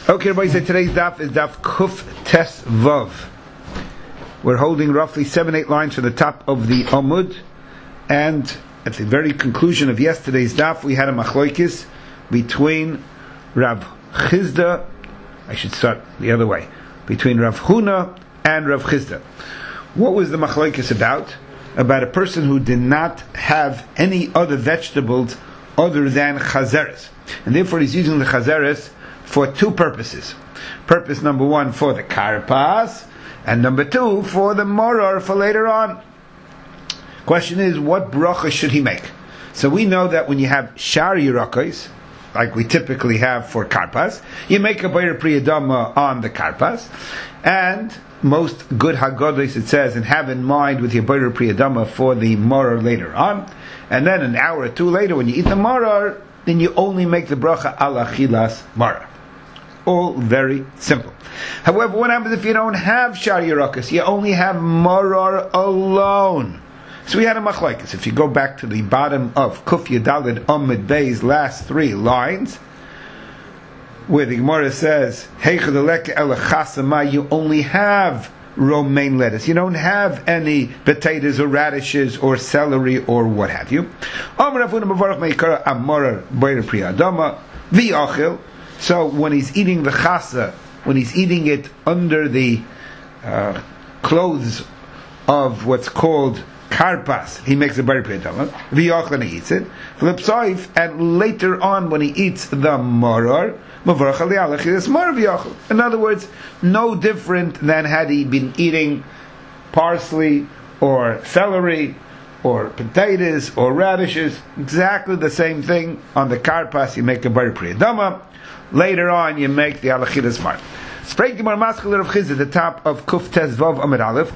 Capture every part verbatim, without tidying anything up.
Okay, everybody, so today's daf is daf Kuf Tes Vav. We're holding roughly seven, eight lines from the top of the Amud, and at the very conclusion of yesterday's daf, we had a machloikis between Rav Chizda, I should start the other way, between Rav Huna and Rav Chizda. What was the machloikis about? About a person who did not have any other vegetables other than chazeres, and therefore he's using the chazeres for two purposes. Purpose number one, for the karpas, and number two, for the morar, for later on. Question is, what bracha should he make? So we know that when you have shar yirakos, like we typically have for karpas, you make a bayir priyadama on the karpas, and most good haggadahs, it says, and have in mind with your bayir priyadama for the morar later on, and then an hour or two later, when you eat the morar, then you only make the bracha ala chilas morar. All very simple. However, what happens if you don't have shar yirakos? You only have morar alone. So we had a machlokes. If you go back to the bottom of Kuf Yadalid Amud Bey's last three lines, where the Gemara says, Heichadalek el chasama, you only have romaine lettuce. You don't have any potatoes or radishes or celery or what have you. Amar Avuna Mavarach Meikara Amorar Bayir Priyadama V'Achil. So when he's eating the chasa, when he's eating it under the uh, clothes of what's called karpas, he makes a bayir priyadama. V'Achil, and he eats it. V'Lepsoif, and later on when he eats the morar, in other words, no different than had he been eating parsley or celery or potatoes or radishes. Exactly the same thing. On the karpas you make a bayir priyadama. Later on you make the alachidas mar. Break the more masculine of Chizah, the top of Kuf Tes Vav Amid Aleph.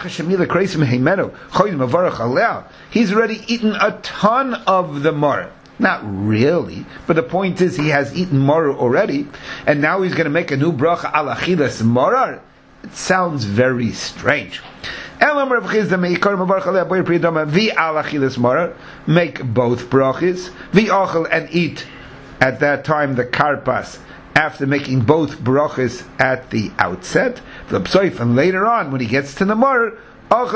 He's already eaten a ton of the mar. Not really, but the point is he has eaten morar already, and now he's going to make a new bracha ala chilas morar. It sounds very strange. Make both brachas, v'achal, and eat at that time the karpas after making both brachas at the outset, and later on when he gets to the morar, at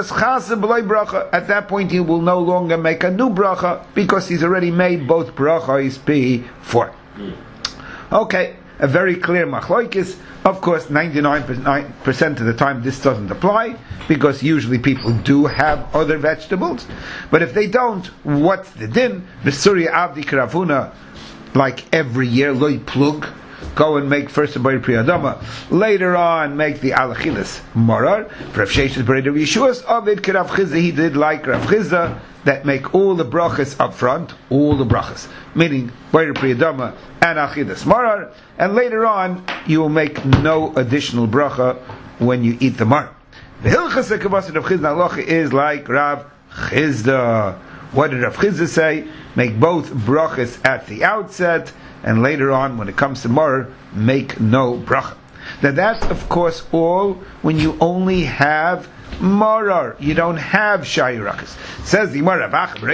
that point he will no longer make a new bracha because he's already made both brachas before. Okay, a very clear machlokes. Of course, ninety-nine percent of the time this doesn't apply because usually people do have other vegetables. But if they don't, what's the din? V'surya avdi kravuna, like every year, loy plug. Go and make first a bayir priyadama. Later on, make the alachilas morar. For Rav Sheshes Bereder Yeshuas Ovid Rav Chizda, he did like Rav Chizda, that make all the brachas up front, all the brachas, meaning bayir priyadama and achilas morar. And later on, you will make no additional bracha when you eat the morar. The hilchas ekavas Rav Chizda halacha is like Rav Chizda. What did Rav Chizda say? Make both brachas at the outset, and later on, when it comes to morar, make no bracha. Now that's, of course, all when you only have morar. You don't have shar yirakos. Says the Gemara,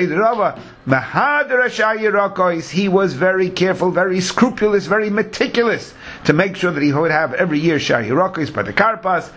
he was very careful, very scrupulous, very meticulous to make sure that he would have every year shar yirakos by the karpas.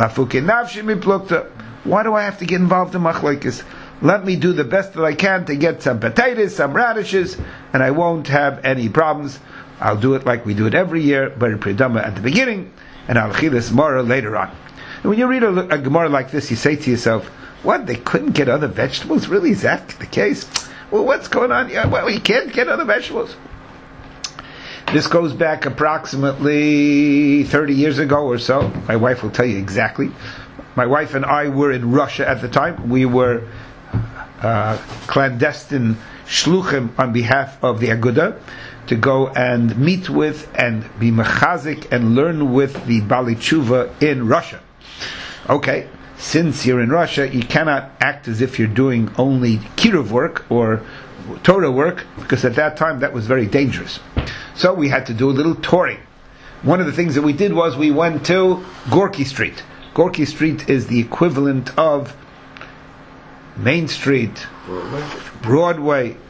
Why do I have to get involved in machlokes? Let me do the best that I can to get some potatoes, some radishes, and I won't have any problems. I'll do it like we do it every year, bayir priyadama at the beginning, and al chilas morar later on. And when you read a, a Gemara like this, you say to yourself, what, they couldn't get other vegetables? Really, is that the case? Well, what's going on? Yeah, well, you can't get other vegetables. This goes back approximately thirty years ago or so. My wife will tell you exactly. My wife and I were in Russia at the time. We were Uh, clandestine shluchim on behalf of the Aguda to go and meet with and be mechazik and learn with the Bali Tshuva in Russia. Okay, since you're in Russia, you cannot act as if you're doing only kiruv work or Torah work, because at that time that was very dangerous. So we had to do a little touring. One of the things that we did was we went to Gorky Street. Gorky Street is the equivalent of Main Street, Broadway,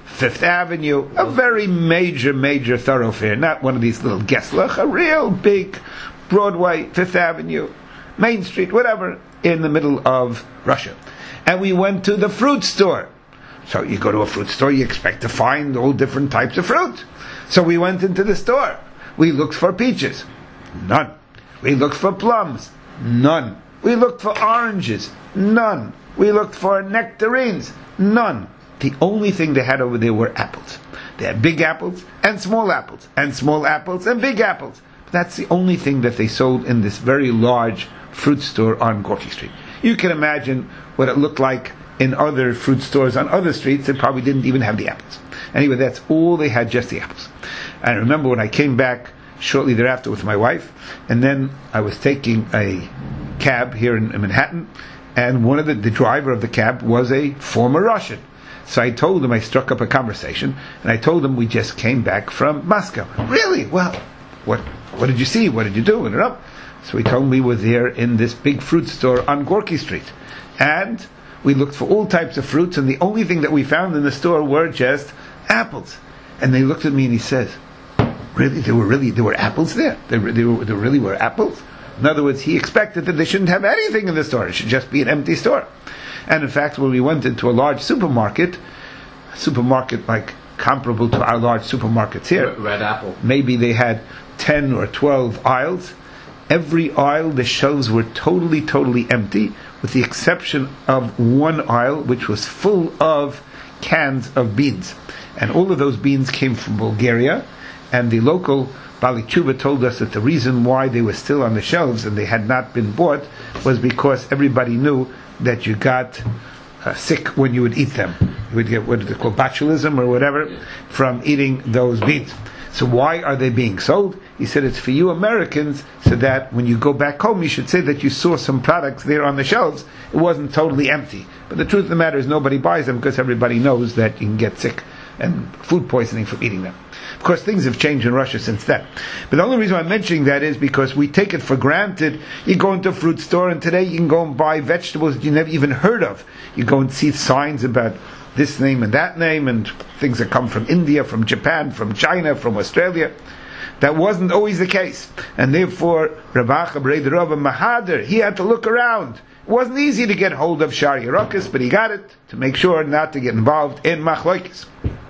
Fifth Avenue, a very major, major thoroughfare, not one of these little Geslach, a real big Broadway, Fifth Avenue, Main Street, whatever, in the middle of Russia. And we went to the fruit store. So you go to a fruit store, you expect to find all different types of fruit. So we went into the store. We looked for peaches. None. We looked for plums. None. We looked for oranges. None. We looked for nectarines. None. The only thing they had over there were apples. They had big apples and small apples, and small apples and big apples. But that's the only thing that they sold in this very large fruit store on Gorky Street. You can imagine what it looked like in other fruit stores on other streets that probably didn't even have the apples. Anyway, that's all they had, just the apples. And I remember when I came back shortly thereafter with my wife, and then I was taking a cab here in, in Manhattan, and one of the, the driver of the cab was a former Russian. So I told him, I struck up a conversation, and I told him we just came back from Moscow. Really? Well, what what did you see? What did you do? And up. So he told me we were there in this big fruit store on Gorky Street. And we looked for all types of fruits, and the only thing that we found in the store were just apples. And they looked at me and he says, really? There were really, there were apples there? There, there, were, there really were apples? In other words, he expected that they shouldn't have anything in the store. It should just be an empty store. And in fact, when we went into a large supermarket, a supermarket like comparable to our large supermarkets here, Red Apple, maybe they had ten or twelve aisles. Every aisle, the shelves were totally, totally empty, with the exception of one aisle, which was full of cans of beans. And all of those beans came from Bulgaria, and the local Bali Chuba told us that the reason why they were still on the shelves and they had not been bought was because everybody knew that you got uh, sick when you would eat them. You would get what is it called, botulism or whatever, from eating those beans. So why are they being sold? He said it's for you Americans, so that when you go back home, you should say that you saw some products there on the shelves. It wasn't totally empty. But the truth of the matter is nobody buys them because everybody knows that you can get sick and food poisoning from eating them. Of course, things have changed in Russia since then. But the only reason I'm mentioning that is because we take it for granted. You go into a fruit store and today you can go and buy vegetables that you never even heard of. You go and see signs about this name and that name and things that come from India, from Japan, from China, from Australia. That wasn't always the case. And therefore, Rav Acha B'rei Rav Mahader, he had to look around. It wasn't easy to get hold of Shari Yerokas, but he got it to make sure not to get involved in Machloikis.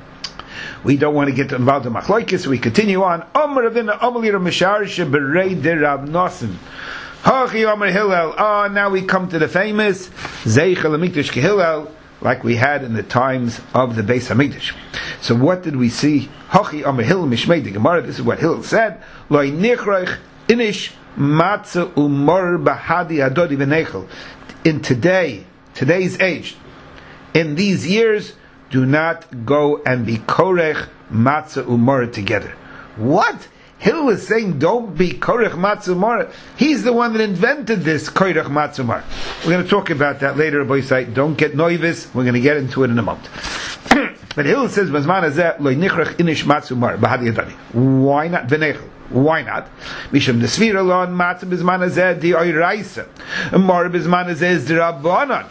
We don't want to get involved in Machloikis, so we continue on. Omer Ravina Omer Misharsha B'rei de Rav Nosson. Hachi Omer Hillel. Ah, now we come to the famous Zeichel Hamikdash Kehillel, like we had in the times of the Beis Hamikdash. So what did we see? Hachi Omer Hillel Mishmei the Gemara. This is what Hillel said. Loi Nichreich Inish Matzah Umor Bahadi Adodi V'Nechel. In today, today's age, in these years, do not go and be korech matzah umorah together. What? Hillel is saying don't be korech matzah umorah. He's the one that invented this korech matzah umorah. We're going to talk about that later. Boy, say don't get noivis. We're going to get into it in a moment. But Hillel says bazman hazeh lo nichrach inish matzah umorah bahadi adani. Why not v'nechel? Why not? Mishum desvira lon matzah bazman hazeh di oiraisa. Umorah bazman hazeh is d'rabbanan.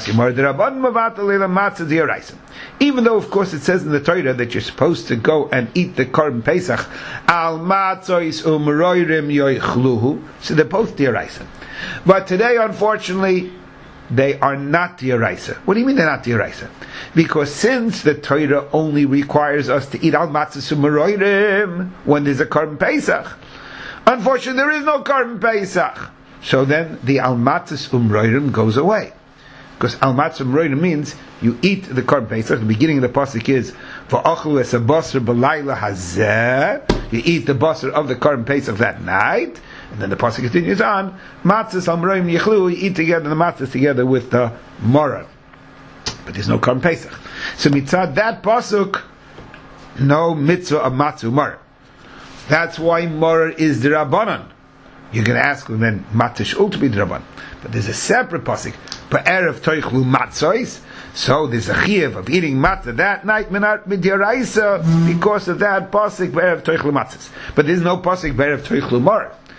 Even though, of course, it says in the Torah that you're supposed to go and eat the Korban Pesach, al matzois umroirim yoichluhu, so they're both dioraisa. But today, unfortunately, they are not dioraisa. What do you mean they're not dioraisa? Because since the Torah only requires us to eat al matzos umroirim when there's a Korban Pesach, unfortunately, there is no Korban Pesach. So then the al matzos umroirim goes away. Because al matzah umroirim means you eat the Korban Pesach. The beginning of the pasuk is va'achlu es basar b'layla hazeh. You eat the basar of the Korban Pesach that night, and then the pasuk continues on. Matzahs umroirim yichlu. You eat together the matzahs together with the maror. But there's no Korban Pesach. So mitzad that pasuk, no mitzvah of matzah maror. That's why maror is the rabbanon. You're going to ask them then matish ul to be the rabbanon. But there's a separate pasuk. Pa'erev toichlu matzos. So there's a chiyuv of eating matzah that night minat midiraisa because of that pasuk pa'erev toichlu matzos. But there's no pasuk pa'erev toichlu maror.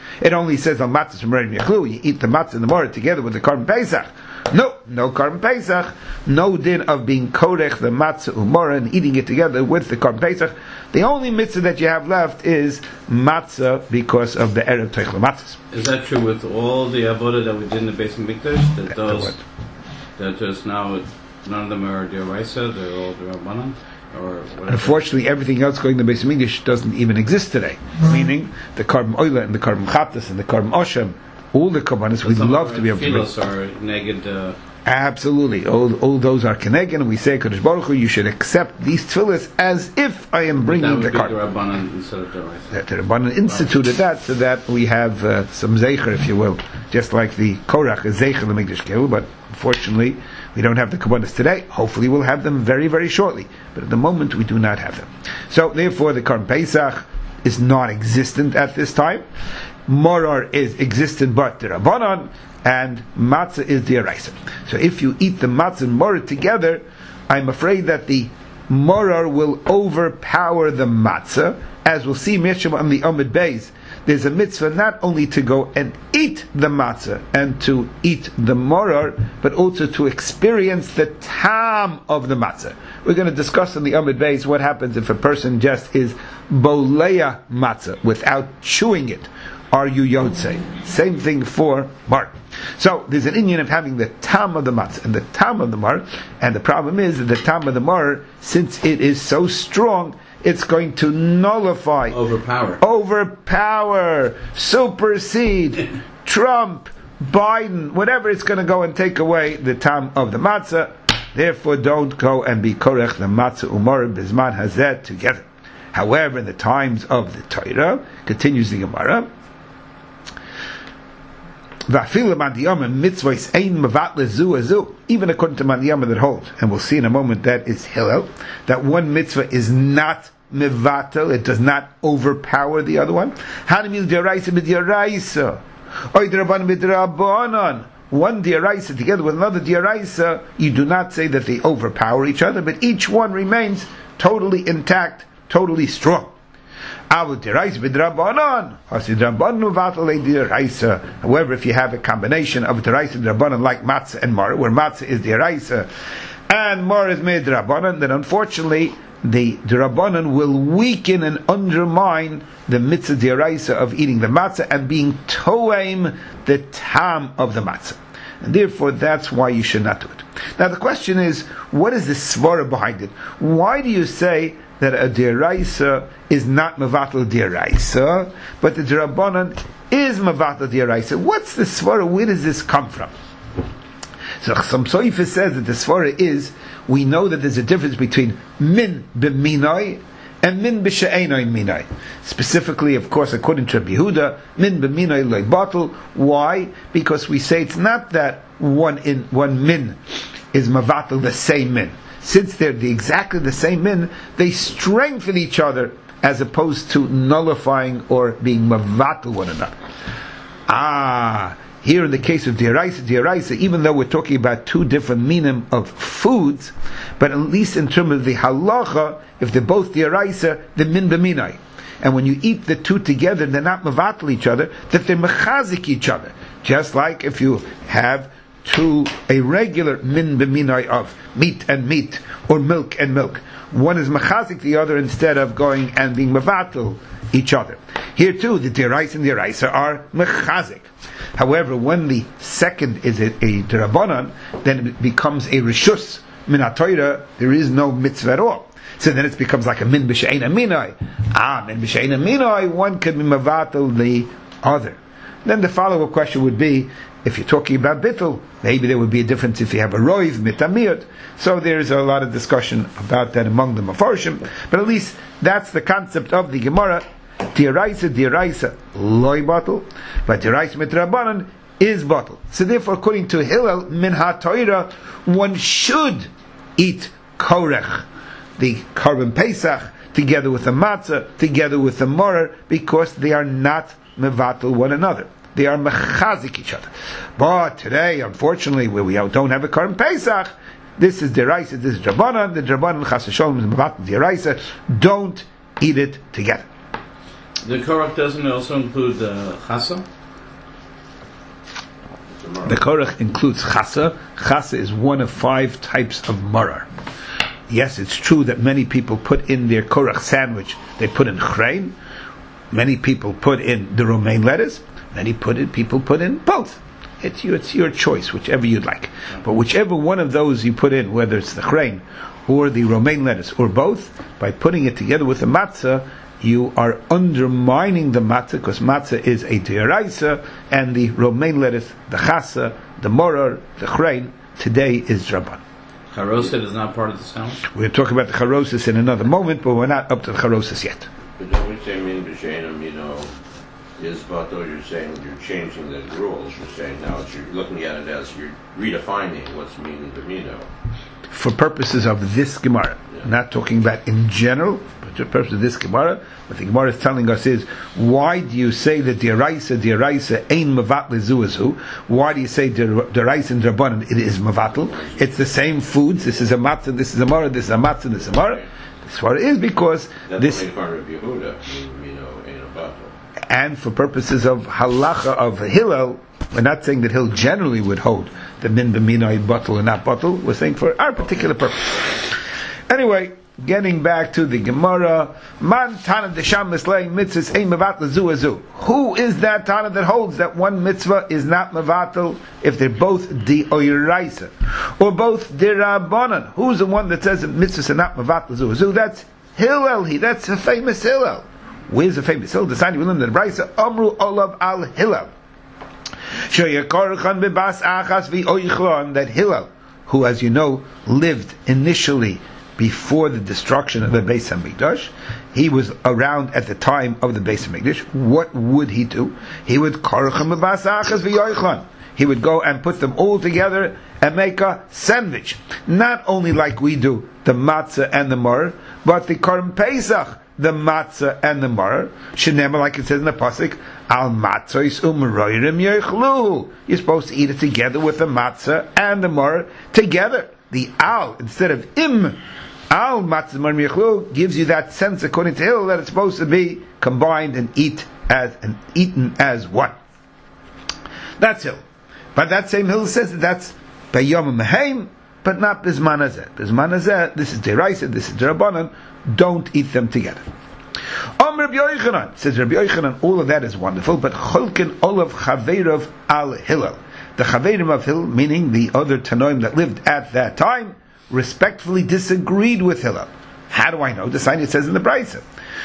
It only says on matzah from Rerim Yechlu, you eat the matzah and the morah together with the Korban Pesach. No, no Korban Pesach, no din of being korech the matzah umorah and eating it together with the Korban Pesach. The only mitzvah that you have left is matzah because of the erev teichel matzahs. Is that true with all the avodah that we did in the Beis Hamikdash? That those, that just now, none of them are d'oraisa, they're all d'rabbanan? Or unfortunately, everything else going to the Beis Hamikdash doesn't even exist today. Mm-hmm. Meaning the Korban Oila and the Korban Chattas and the Korban Oshem, all the Korbanos we'd love to be able to bring. Are neged, uh, Absolutely, all, all those are keneged, and we say, Kadosh Baruch Hu, you should accept these tefillas as if I am bringing the Korban. That would be the Rabbanan instead of the Raisa. The Rabbanan instituted that so that we have uh, some zeicher, if you will, just like the Korach is zeicher the Mikdash Gil, but unfortunately we don't have the Korbanos today. Hopefully we'll have them very, very shortly, but at the moment we do not have them. So therefore the Korban Pesach is non-existent at this time. Morar is existent, but the Rabbanan, and matzah is the eraisa. So if you eat the matzah and morar together, I'm afraid that the morar will overpower the matzah, as we'll see Misham on the Amud Beis. There's a mitzvah not only to go and eat the matzah and to eat the morar, but also to experience the tam of the matzah. We're going to discuss in the Amud Beis what happens if a person just is boleya matzah without chewing it. Are you yotzei? Same thing for mar. So there's an inyan of having the tam of the matzah and the tam of the mar, and the problem is that the tam of the mar, since it is so strong, it's going to nullify, overpower, overpower, supersede, trump, Biden, whatever. It's going to go and take away the tam of the matzah. Therefore, don't go and be korech the matzah umar bizman hazeh together. However, in the times of the Torah, continues the Gemara, even according to Mandiyama that holds, and we'll see in a moment that is Hillel, that one mitzvah is not mevatel, it does not overpower the other one. Hanimil deraisa b'deraisa, oy derabanan b'derabanan. One deraisa together with another deraisa, you do not say that they overpower each other, but each one remains totally intact, totally strong. However, if you have a combination of deraisa and drabanan like matzah and mar, where matzah is deraisa and mar is made drabanan, then unfortunately the drabanan will weaken and undermine the mitzvah deraisa of eating the matzah and being toeim the tam of the matzah. And therefore, that's why you should not do it. Now, the question is, what is the svara behind it? Why do you say that a deraisa is not mevatel deraisa, but the drabanan is mevatel deraisa? What's the svara? Where does this come from? So some soifa says that the svara is, we know that there's a difference between min b'minai and min b'she'enai minai. Specifically, of course, according to Rabbi Yehuda, min b'minai loy batel. Why? Because we say it's not that one in one min is mevatel the same min. Since they're the, exactly the same min, they strengthen each other as opposed to nullifying or being mevatel one another. Ah, here in the case of deraisa, deraisa, even though we're talking about two different minim of foods, but at least in terms of the halacha, if they're both deraisa, they're min b'minai. And when you eat the two together, they're not mevatel each other, that they're mechazik each other. Just like if you have to a regular min b'minai of meat and meat, or milk and milk. One is mechazik the other instead of going and being mevatel each other. Here too, the deraisa and the deraisa are mechazik. However, when the second is a, a derabanan, then it becomes a rishus min ha-Torah. There is no mitzvah at all. So then it becomes like a min b'she'ena minai. Ah, min b'she'ena minai, one could be mevatel the other. Then the follow-up question would be, if you're talking about bittul, maybe there would be a difference if you have a roiv, mitamiyot. So there's a lot of discussion about that among the mafarshim. But at least that's the concept of the Gemara. Deraisa, deraisa, loy batel, but deraisa mitrabanan is batel. So therefore, according to Hillel, min ha-Torah, one should eat korech, the Korban Pesach, together with the matzah, together with the morar, because they are not mevatel one another. They are mechazik each other. But today, unfortunately, where we don't have a Korban Pesach, this is deraisa, this is drabanan, the drabanan chas v'sholom is mevatel deraisa. Don't eat it together. The korach doesn't also include the chasa? The korach includes chasa. Chasa is one of five types of marar. Yes, it's true that many people put in their korach sandwich, they put in chrein. Many people put in the romaine lettuce. Many put in, people put in both. It's your, it's your choice, whichever you'd like. But whichever one of those you put in, whether it's the chrein or the romaine lettuce or both, by putting it together with the matzah, you are undermining the matzah, because matzah is a deoraisa, and the romaine lettuce, the chasa, the morar, the chrein, today is draban. Charoset is not part of the sandwich? We'll talk about the charosis in another moment, but we're not up to the charosis yet. But don't we say min b'shenim, you know, is but though you're saying you're changing the rules, you're saying now it's, you're looking at it as you're redefining what's meaning the mino. For purposes of this Gemara, yeah. Not talking about in general, but for purposes of this Gemara, what the Gemara is telling us is, why do you say that deraisa, deraisa, ein mavat lezuazu? Why do you say deraisa and drabanan, it is mavatal? It's the same foods, this is a matzah, this is a mara, this is a matzah, this is a mara. That's what it is, because that's this... in front of Yehuda, you know, in a bottle. And for purposes of halacha of Hillel, we're not saying that Hillel generally would hold the min b'minai bottle or not bottle. We're saying for our particular purpose. Anyway, getting back to the Gemara, man tana desham mislei mitzvahs ein mevat lezu azu. Who is that tana that holds that one mitzvah is not mevatel if they're both d'oiraisa or both d'rabanan? Who's the one that says that mitzvahs are not mevat lezu azu? That's Hillel. He. That's a famous Hillel. Where's the famous Hillel? The sign you will learn that Brisa Amru Olav al Hillel. That Hillel, who, as you know, lived initially before the destruction of the Beis Hamikdash, he was around at the time of the Beis Hamikdash. What would he do? He would He would go and put them all together and make a sandwich. Not only like we do the matzah and the mar, but the Korban Pesach, the matzah and the mar. Shenema, like it says in the pasuk, al matzos umroirim yechlu. You're supposed to eat it together with the matzah and the mar together. The al instead of im, al matzah mar yechlu gives you that sense, according to Hillel, that it's supposed to be combined and eat as and eaten as one. That's Hillel. But that same Hillel says that that's b'yom meheim, but not bisman hazeh. Bisman hazeh, this is deraisa, this is derabanan. Don't eat them together. Om Rabbi Yochanan, says Rabbi Yochanan, all of that is wonderful, but cholken olav chaveirav al Hillel. The chaveirim of Hillel, meaning the other Tanoim that lived at that time, respectfully disagreed with Hillel. How do I know? The sign it says in the Brisa.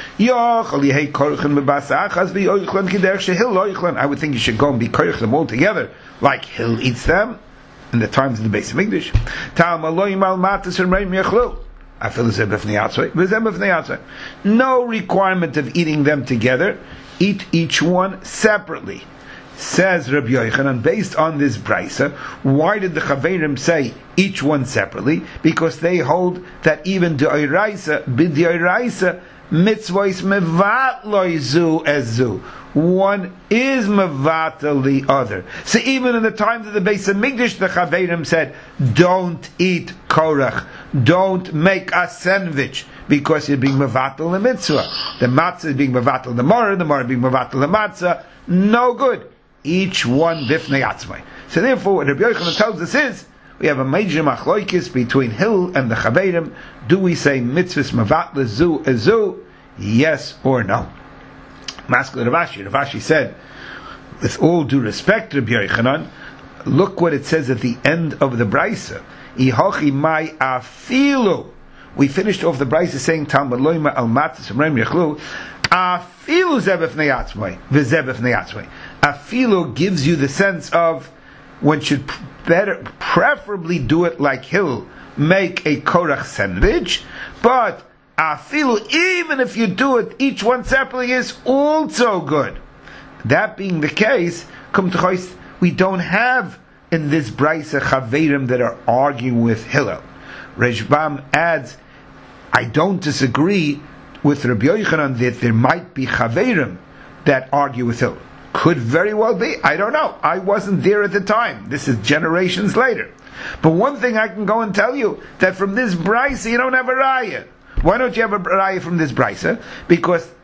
I would think you should go and be koich them all together, like Hillel eats them in the times of the Beis Hamikdash. No requirement of eating them together. Eat each one separately. Says Rabbi Yochanan, based on this brisa, why did the Chaveirim say each one separately? Because they hold that even d'oraisa, b'd'oraisa, mitzvahs mevat loizu ezu. One is mevatel the other. So even in the times of the Beis Hamikdash, the Chaveirim said, don't eat korach, don't make a sandwich, because you're being mevatel the mitzvah. The matzah is being mevatel the mar, the mar being mevatel the matzah. No good. Each one bifnei atzmai. So therefore, what Rabbi Yochanan tells us is, we have a major machloikis between Hillel and the Chaveirim. Do we say mitzvahs mevatel zu ezu? Yes or no? Maskul Ravashi. Ravashi said, with all due respect to Rabbi Yochanan, look what it says at the end of the Brisa. Ihochi mai afilu. We finished off the Brisa saying Talmud loima al matzah semreim yechlu. Afilu zebef neyatzmai v'zebef neyatzmai. Afilu gives you the sense of one should better, preferably do it like Hillel, make a korach sandwich, but afilu, even if you do it each one separately, is also good. That being the case, come to Chois, we don't have in this brisa chaveirim that are arguing with Hillel. Reshbam adds, I don't disagree with Rabbi Yochanan that there might be chaveirim that argue with Hillel. Could very well be. I don't know. I wasn't there at the time. This is generations later. But one thing I can go and tell you, that from this brisa you don't have a raya. Why don't you have a raya from this brisa? Because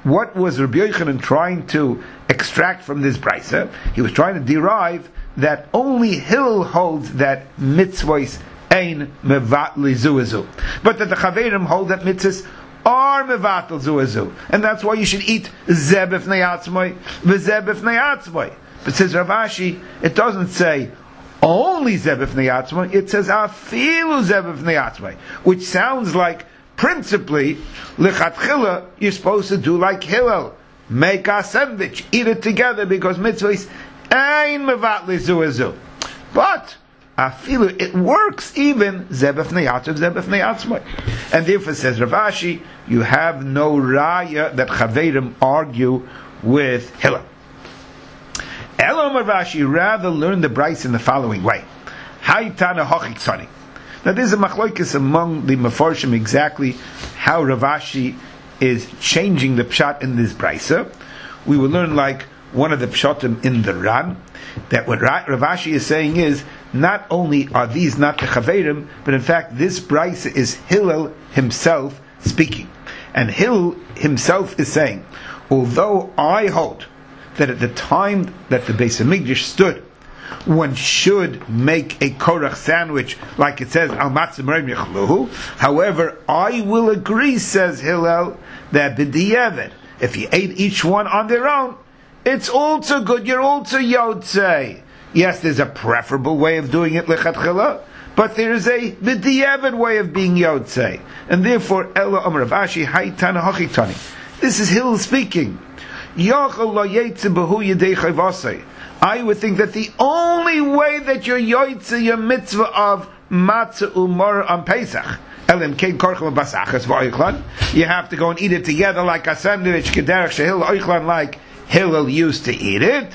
what was Rabbi Yochanan trying to extract from this brisa? He was trying to derive that only Hillel holds that mitzvahs ein mevatli zuazu, but that the Chaverim hold that mitzvahs are mevatel zuazu, and that's why you should eat zeh b'fnei atzmai v'zeh b'fnei atzmai. But says Rav Ashi, it doesn't say only zeh b'fnei atzmai, it says afilu zeh b'fnei atzmai, which sounds like principally lechatchila you're supposed to do like Hillel, make a sandwich, eat it together, because mitzvahs ein mevatli zuazu. But afilu, it works even zeh b'fnei atzmai, zeh b'fnei atzmai. And therefore says Rav Ashi, you have no raya that Chaverim argue with Hillel. Elam Rav Ashi rather learn the Bryce in the following way. Haytana hochiksani. Now there's a machlokes among the Mefarshim exactly how Rav Ashi is changing the pshat in this Bryce. We will learn like one of the pshatim in the Ran, that what Rav Ashi is saying is, not only are these not the Chaverim, but in fact this Bryce is Hillel himself speaking. And Hillel himself is saying, although I hold that at the time that the Beis HaMikdash stood, one should make a korach sandwich, like it says, al matzah mereim yechluhu. However, I will agree, says Hillel, that b'diavad, if you ate each one on their own, it's also good, you're also yotzei. Yes, there's a preferable way of doing it, lechatchila, but there is a b'diavad way of being yotzei. And therefore, Ella Amar Rav Ashi, haytana hochitani. This is Hillel speaking. I would think that the only way that you're yoytze your mitzvah of matzah umar on Pesach, you have to go and eat it together like a sandwich, like Hillel used to eat it.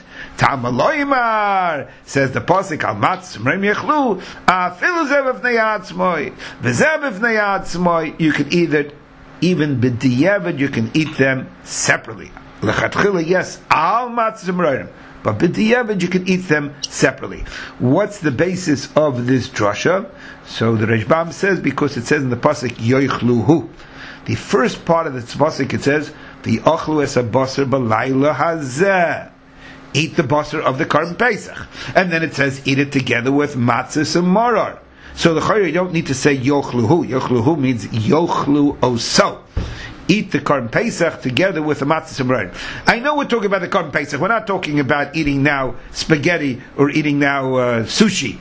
Tamaloimar says the pasuk al matzah mereim yechlu afilu zeh b'fnei atzmai v'zeh b'fnei atzmai. You can eat it even b'diavad, you can eat them separately. Lechatchila, yes, al matzah mereim, but b'diavad you can eat them separately. What's the basis of this drasha? So the Rashbam says, because it says in the pasuk yoichluhu, the first part of the pasuk it says the ochlu es habasar b'layla hazeh, eat the basar of the Karban Pesach, and then it says eat it together with matzah and maror. So the chayre, you don't need to say yochluhu. Yochluhu means yochlu oso. Eat the Karban Pesach together with the matzah and maror. I know we're talking about the Karban Pesach. We're not talking about eating now spaghetti or eating now uh, sushi.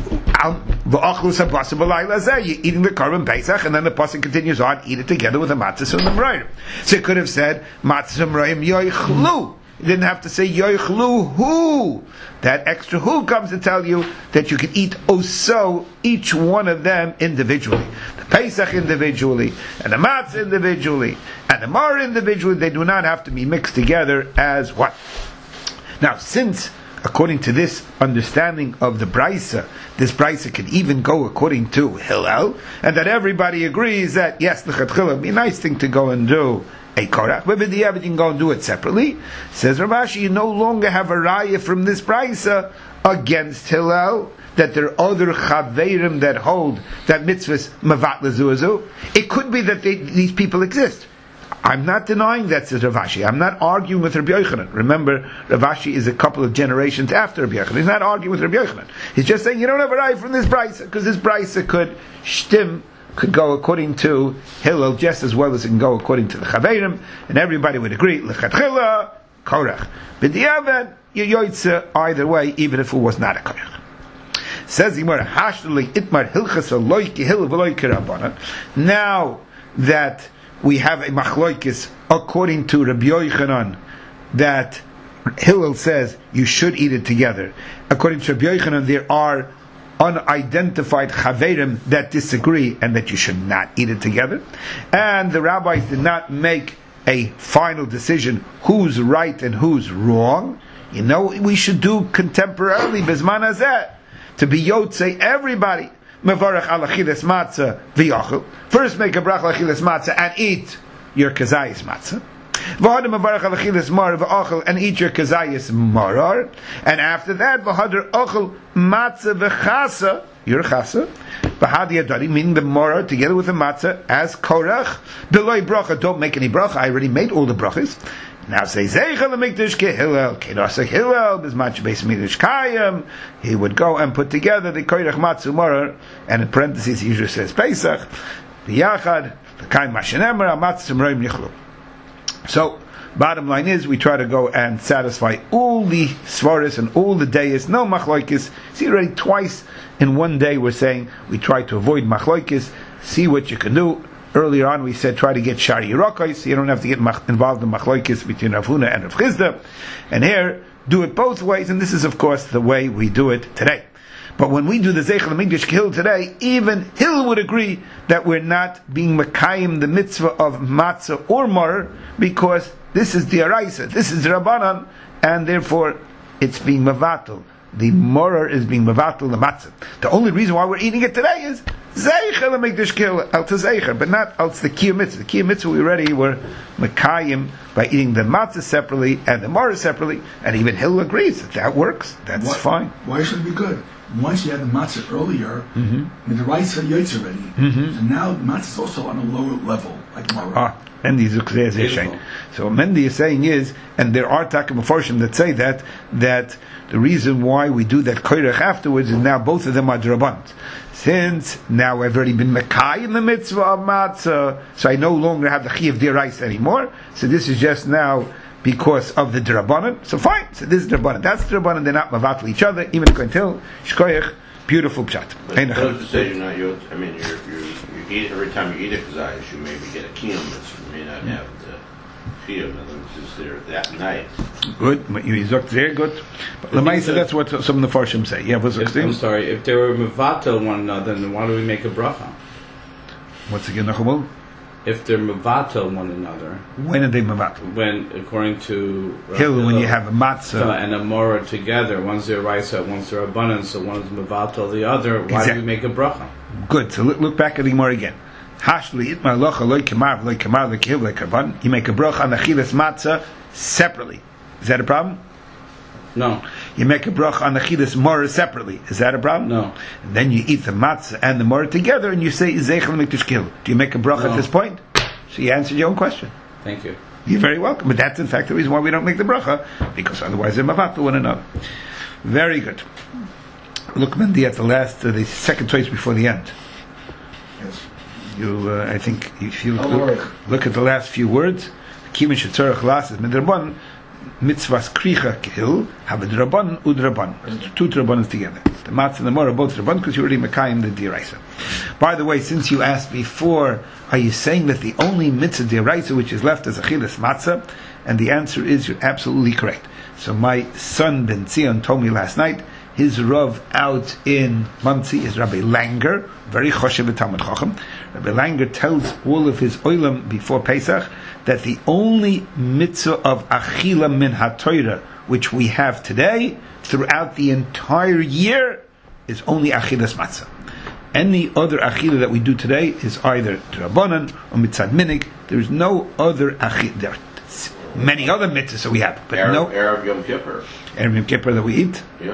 You're eating the Karban Pesach, and then the pasuk continues on, eat it together with the matzah and the maror. So it could have said matzah and maror yochlu. You didn't have to say yoichlu hu. That extra hu comes to tell you that you can eat oso, each one of them individually. The Pesach individually, and the matzah individually, and the mar individually. They do not have to be mixed together as one. Now, since according to this understanding of the Brisa, this Brisa can even go according to Hillel, and that everybody agrees that yes, the Chatchila would be a nice thing to go and do a korach, but with the you can go and do it separately. Says Rav Ashi, you no longer have a raya from this brisa against Hillel, that there are other chaverim that hold that mitzvahs mavat lezuazu. It could be that they, these people exist. I'm not denying that, says Rav Ashi. I'm not arguing with Rabbi Yochanan. Remember, Rav Ashi is a couple of generations after Rabbi Yochanan. He's not arguing with Rabbi Yochanan. He's just saying you don't have a raya from this brisa, because this brisa could shtim, could go according to Hillel just as well as it can go according to the Chaverim, and everybody would agree, L'chatchila, Korach. B'diavad, you yoytze either way, even if it was not a Korach. Says Yimar, Hashtali itmar hilchas aloiki hil v'loiki rabbanan. Now that we have a machloikis according to Rabbi Yochanan, that Hillel says you should eat it together. According to Rabbi Yochanan, there are unidentified chaverim that disagree and that you should not eat it together, and the rabbis did not make a final decision who's right and who's wrong. You know, we should do contemporarily bezman hazeh to be yotzei everybody mevarach al achilas matzah v'yachil. First make a brach al achilas matzah and eat your kazayis matzah. And eat your kazayis marar, and after that v'hadar ochel matzah v'chasa, your chasa, Bahadi Adari, meaning the Morah together with the matzah as Korach. Beloi bracha, don't make any bracha. I already made all the brachas. Now say Zeichel Mikdash ke Hillel, Kedosek Hillel, Bismach Beis Mikdash Kayim. He would go and put together the Korach Matzu Morah, and in parentheses he usually says Pesach, Biyachad, the Kaim Mashenemer, Matzu Morim Nichlu. So, bottom line is, we try to go and satisfy all the svaris and all the days. No machloikis. See, already twice in one day we're saying we try to avoid machloikis. See what you can do. Earlier on we said try to get shari yirokais, so you don't have to get involved in machloikis between Rav Huna and Rav Chizda. And here, do it both ways, and this is of course the way we do it today. But when we do the Zeichel Mikdash Hill today, even Hill would agree that we're not being Mekayim the mitzvah of matzah or mar, because this is the Araisa, this is the Rabbanan, and therefore it's being Mavatal. The Morer is being Mavatal the matzah. The only reason why we're eating it today is Zeichel Mikdash Hill al Tazeicher, but not al the Kiyum mitzvah. The Kiyum mitzvah we already were Mekayim by eating the matzah separately and the Morer separately, and even Hill agrees that that works. That's why, fine. Why should it be good? Once you had the matzah earlier, mm-hmm. I mean, the rice are yaitz already. Mm-hmm. So now the matzah is also on a lower level, like Mara. Ah, Mendy is saying. So what Mendy is saying is, and there are Taka Meforshim that say that, that the reason why we do that koirach afterwards is now both of them are drabant. Since now I've already been Mekai in the mitzvah of matzah, so I no longer have the chi of dear rice anymore. So this is just now because of the Drabanan. So fine, so this is Drabanan. That's Drabanan, they're not Mavatal each other, even until Shkoyach, beautiful pshat. But those to say you're not, you're, I mean, you're, you're, you eat, every time you eat a kazayas, you maybe get a kiyum, but you may not have the kiyum, in other words, it's there that night. Good, you looked very good. But Lamaisa, that's what some of the Farshim say. Yeah, was if, I'm sorry, if they were Mavatal one another, then why do we make a bracha? What's again, Nachumul? If they're Mavatal one another. When are they Mavatal? When, according to Hill, when you have a matzah and a Morah together, one's their Raisa, one's their Abundance, so one's Mavatal the other, why exactly. do we make a bracha? Good, so look, look back at the Gemara again. You make a bracha on the chilas matzah separately. Is that a problem? No. You make a bracha on the chilas morah separately. Is that a problem? No. And then you eat the matzah and the morah together, and you say zeichel mikdash kil. Do you make a bracha no. at this point? So you answered your own question. Thank you. You're very welcome. But that's in fact the reason why we don't make the bracha, because otherwise they're mavatul one another. Very good. Look, Mendy, at the last, uh, the second choice before the end. Yes. You, uh, I think, if you look, look at the last few words, Kimin shetzorach las is midrabban, mitzvahs kricha kil, have a draban udraban. Two drabanas together. The matzah and the morah both draban because you already mekayim the diraisa. By the way, since you asked before, are you saying that the only mitzvah diraisa which is left is achilas matzah? And the answer is you're absolutely correct. So my son Ben Zion told me last night, his Rav out in Monsey is Rabbi Langer, very choshev Talmud Chacham. Rabbi Langer tells all of his oilam before Pesach that the only mitzvah of achila min haTorah which we have today throughout the entire year is only achilas matzah. Any other achila that we do today is either drabanan or mitzad minig. There is no other achila. There are many other mitzvahs that we have, but Arab, no Arab Yom Kippur. Arab Yom Kippur that we eat. Yeah.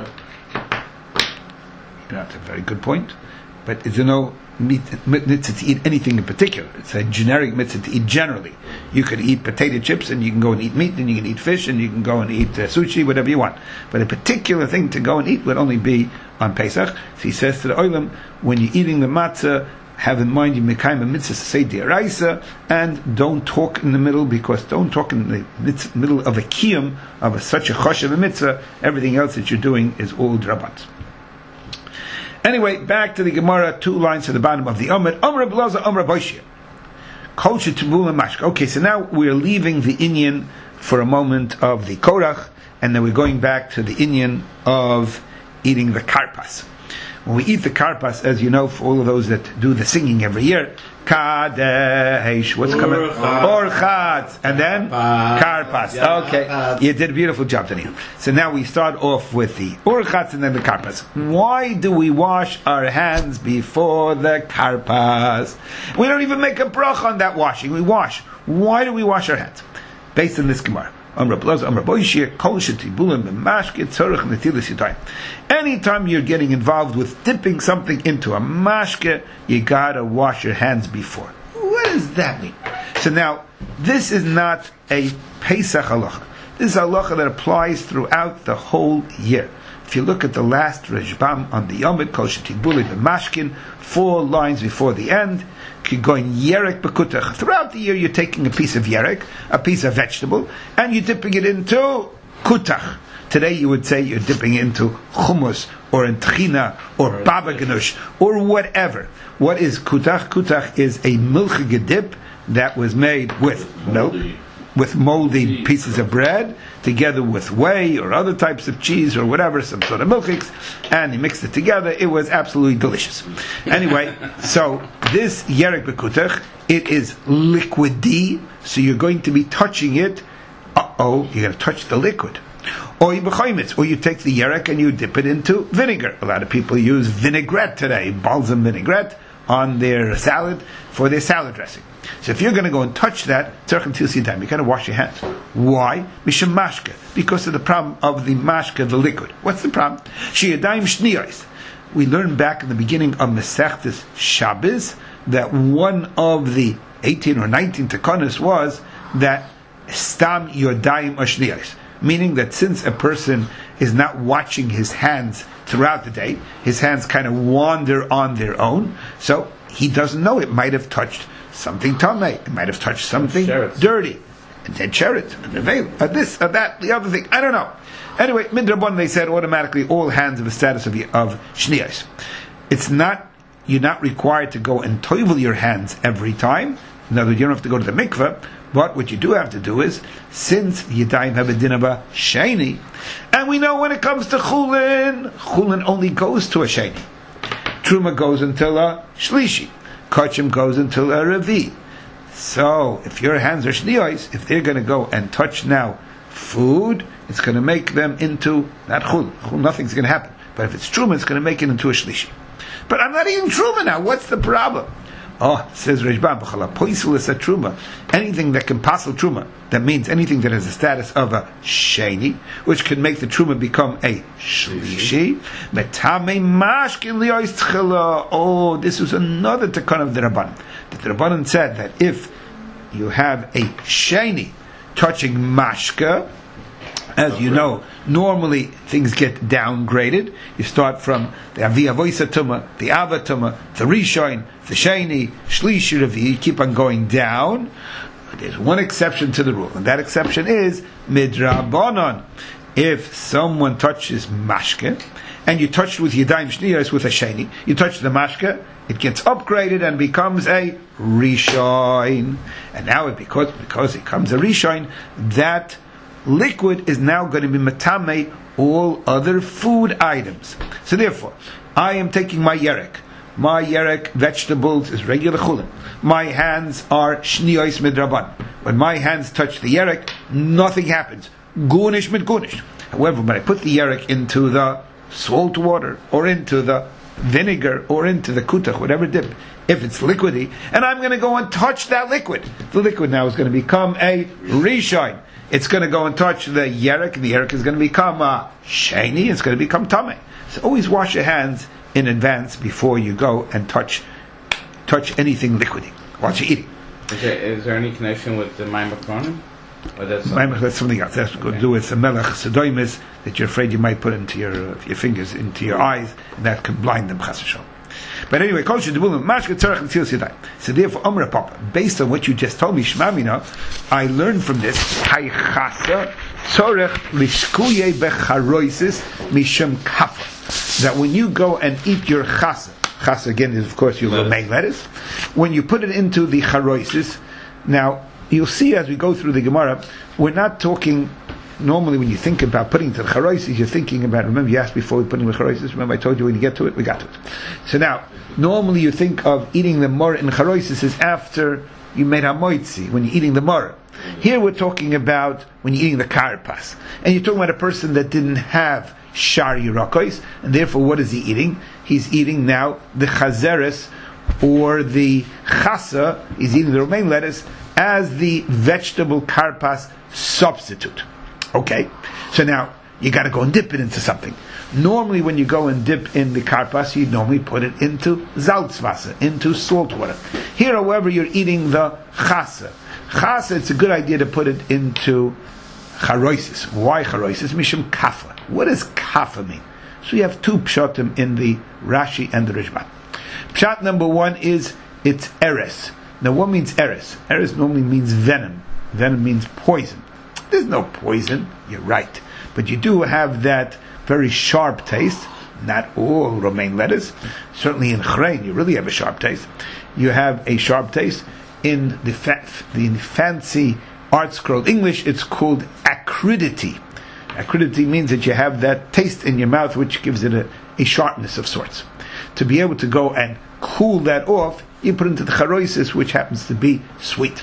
That's a very good point. But is there no mitzvah to eat anything in particular? It's a generic mitzvah to eat generally. You could eat potato chips, and you can go and eat meat, and you can eat fish, and you can go and eat uh, sushi, whatever you want. But a particular thing to go and eat would only be on Pesach. So he says to the oilam, when you're eating the matzah, have in mind you mekayim a mitzvah to say diraisa, and don't talk in the middle, because don't talk in the mitz- middle of a kiyum of a, such a chosh of a mitzvah. Everything else that you're doing is all drabat. Anyway, back to the Gemara, two lines to the bottom of the Amud. Amr Blaza, Amr Boishia. Kosher Tabul and Mashka. Okay, so now we're leaving the Inyan for a moment of the Korach, and then we're going back to the Inyan of eating the Karpas. When we eat the Karpas, as you know, for all of those that do the singing every year, Kadesh, what's coming? Orchatz, and then Karpas. Okay, you did a beautiful job, Daniel. So now we start off with the Orchatz and then the Karpas. Why do we wash our hands before the Karpas? We don't even make a brach on that washing. We wash. Why do we wash our hands? Based on this Gemara. Anytime you're getting involved with dipping something into a mashke, you gotta wash your hands before. What does that mean? So now, this is not a Pesach halacha. This is a halacha that applies throughout the whole year. If you look at the last Rashbam on the Yomid, Kol Shetibuli b'mashkin, four lines before the end, going yerek b'kutach. Throughout the year, you're taking a piece of yerek, a piece of vegetable, and you're dipping it into kutach. Today, you would say you're dipping into hummus, or in tchina, or baba ganush, or whatever. What is kutach? Kutach is a milchige dip that was made with milk, with moldy pieces of bread, together with whey or other types of cheese or whatever, some sort of milchiks, and he mixed it together. It was absolutely delicious. Anyway, so this yerek b'kutach, it is liquidy, so you're going to be touching it. Uh-oh, you're going to touch the liquid. Or you b'chaymitz, or you take the yerek and you dip it into vinegar. A lot of people use vinaigrette today, balsam vinaigrette, on their salad, for their salad dressing. So if you're going to go and touch that, you've got to wash your hands. Why? Misham mashke. Because of the problem of the mashke, the liquid. What's the problem? Sheyadayim shniyos. We learned back in the beginning of Masechtas Shabbos that one of the eighteen or nineteen takanas was that stam yodayim ashniyos. Meaning that since a person is not watching his hands throughout the day, his hands kind of wander on their own, so he doesn't know. It might have touched something tamei, it might have touched something Sheretz. dirty, and then sheret, and the veil, or this, or that, the other thing, I don't know. Anyway, midrabban, they said automatically all hands have a status of, of shniyos. It's not, you're not required to go and toivel your hands every time. In other words, you don't have to go to the mikveh, but what you do have to do is, since Yadayim have a din of a sheni, and we know when it comes to chulin, chulin only goes to a sheni. Truma goes until a shlishi. Kachim goes until a revi. So, if your hands are shniyos, if they're going to go and touch now food, it's going to make them into, not chul, chul nothing's going to happen. But if it's truma, it's going to make it into a shlishi. But I'm not eating truma now, what's the problem? Oh, says Rashbam, poisul is a truma. Anything that can passel truma, that means anything that has a status of a sheni, which can make the truma become a shlishi. Metame mashkin liyois tchila. Oh, this was another takon of the Rabbanan. The Rabbanan said that if you have a sheni touching mashka, as you know, normally things get downgraded. You start from the Avi Avoisa Tuma, the Ava Tuma, the Rishon, the Sheni, Shlishi Revi, you keep on going down. There's one exception to the rule, and that exception is Midrabanon. If someone touches mashke, and you touch with Yadayim Shniyos with a Sheni, you touch the mashke, it gets upgraded and becomes a Rishon. And now it, because, because it becomes a Rishon, that liquid is now going to be matame all other food items. So therefore, I am taking my yerek. My yerek vegetables is regular chulin. My hands are shniyos midraban. When my hands touch the yerek, nothing happens. Gunish mit gunish. However, when I put the yerek into the salt water, or into the vinegar, or into the kutach, whatever dip, if it's liquidy, and I'm going to go and touch that liquid, the liquid now is going to become a rishon. It's going to go and touch the yerek, and the yerek is going to become a sheni, it's going to become tamei. So always wash your hands in advance before you go and touch touch anything liquidy while you're eating. Okay, is there any connection with the Maim Akronim? Or that's something? Maim, that's something else. That's okay. to do with the melech sedoimis that you're afraid you might put into your uh, your fingers, into your eyes, and that can blind them, chas v'shalom. But anyway, so therefore, Amra Papa, based on what you just told me, Shmamina, I learned from this, that when you go and eat your chasa, chasa again is of course your romaine lettuce, when you put it into the charoisis, now you'll see as we go through the Gemara, we're not talking. Normally, when you think about putting to the charoisis, you're thinking about. Remember, you asked before we put in the charoisis. Remember, I told you when you get to it, we got to it. So now, normally you think of eating the mora in charoisis is after you made hamoitzi, when you're eating the mora. Here we're talking about when you're eating the karpas, and you're talking about a person that didn't have shar yirakos, and therefore, what is he eating? He's eating now the chazeres or the chasa. He's eating the romaine lettuce as the vegetable karpas substitute. Okay, so now you got to go and dip it into something. Normally, when you go and dip in the karpas, you normally put it into Salzwasser, into salt water. Here, however, you're eating the chasa. Chasa, it's a good idea to put it into charoisis. Why charoisis? Mishum kafa. What does kafa mean? So you have two pshatim in the Rashi and the Rishbam. Pshat number one is it's eres. Now, what means eres? Eres normally means venom. Venom means poison. There's no poison, you're right. But you do have that very sharp taste. Not all romaine lettuce. Certainly in chrein, you really have a sharp taste. You have a sharp taste. In the, fa- the fancy art scroll English, it's called acridity. Acridity means that you have that taste in your mouth which gives it a, a sharpness of sorts. To be able to go and cool that off, you put into the charoisis, which happens to be sweet.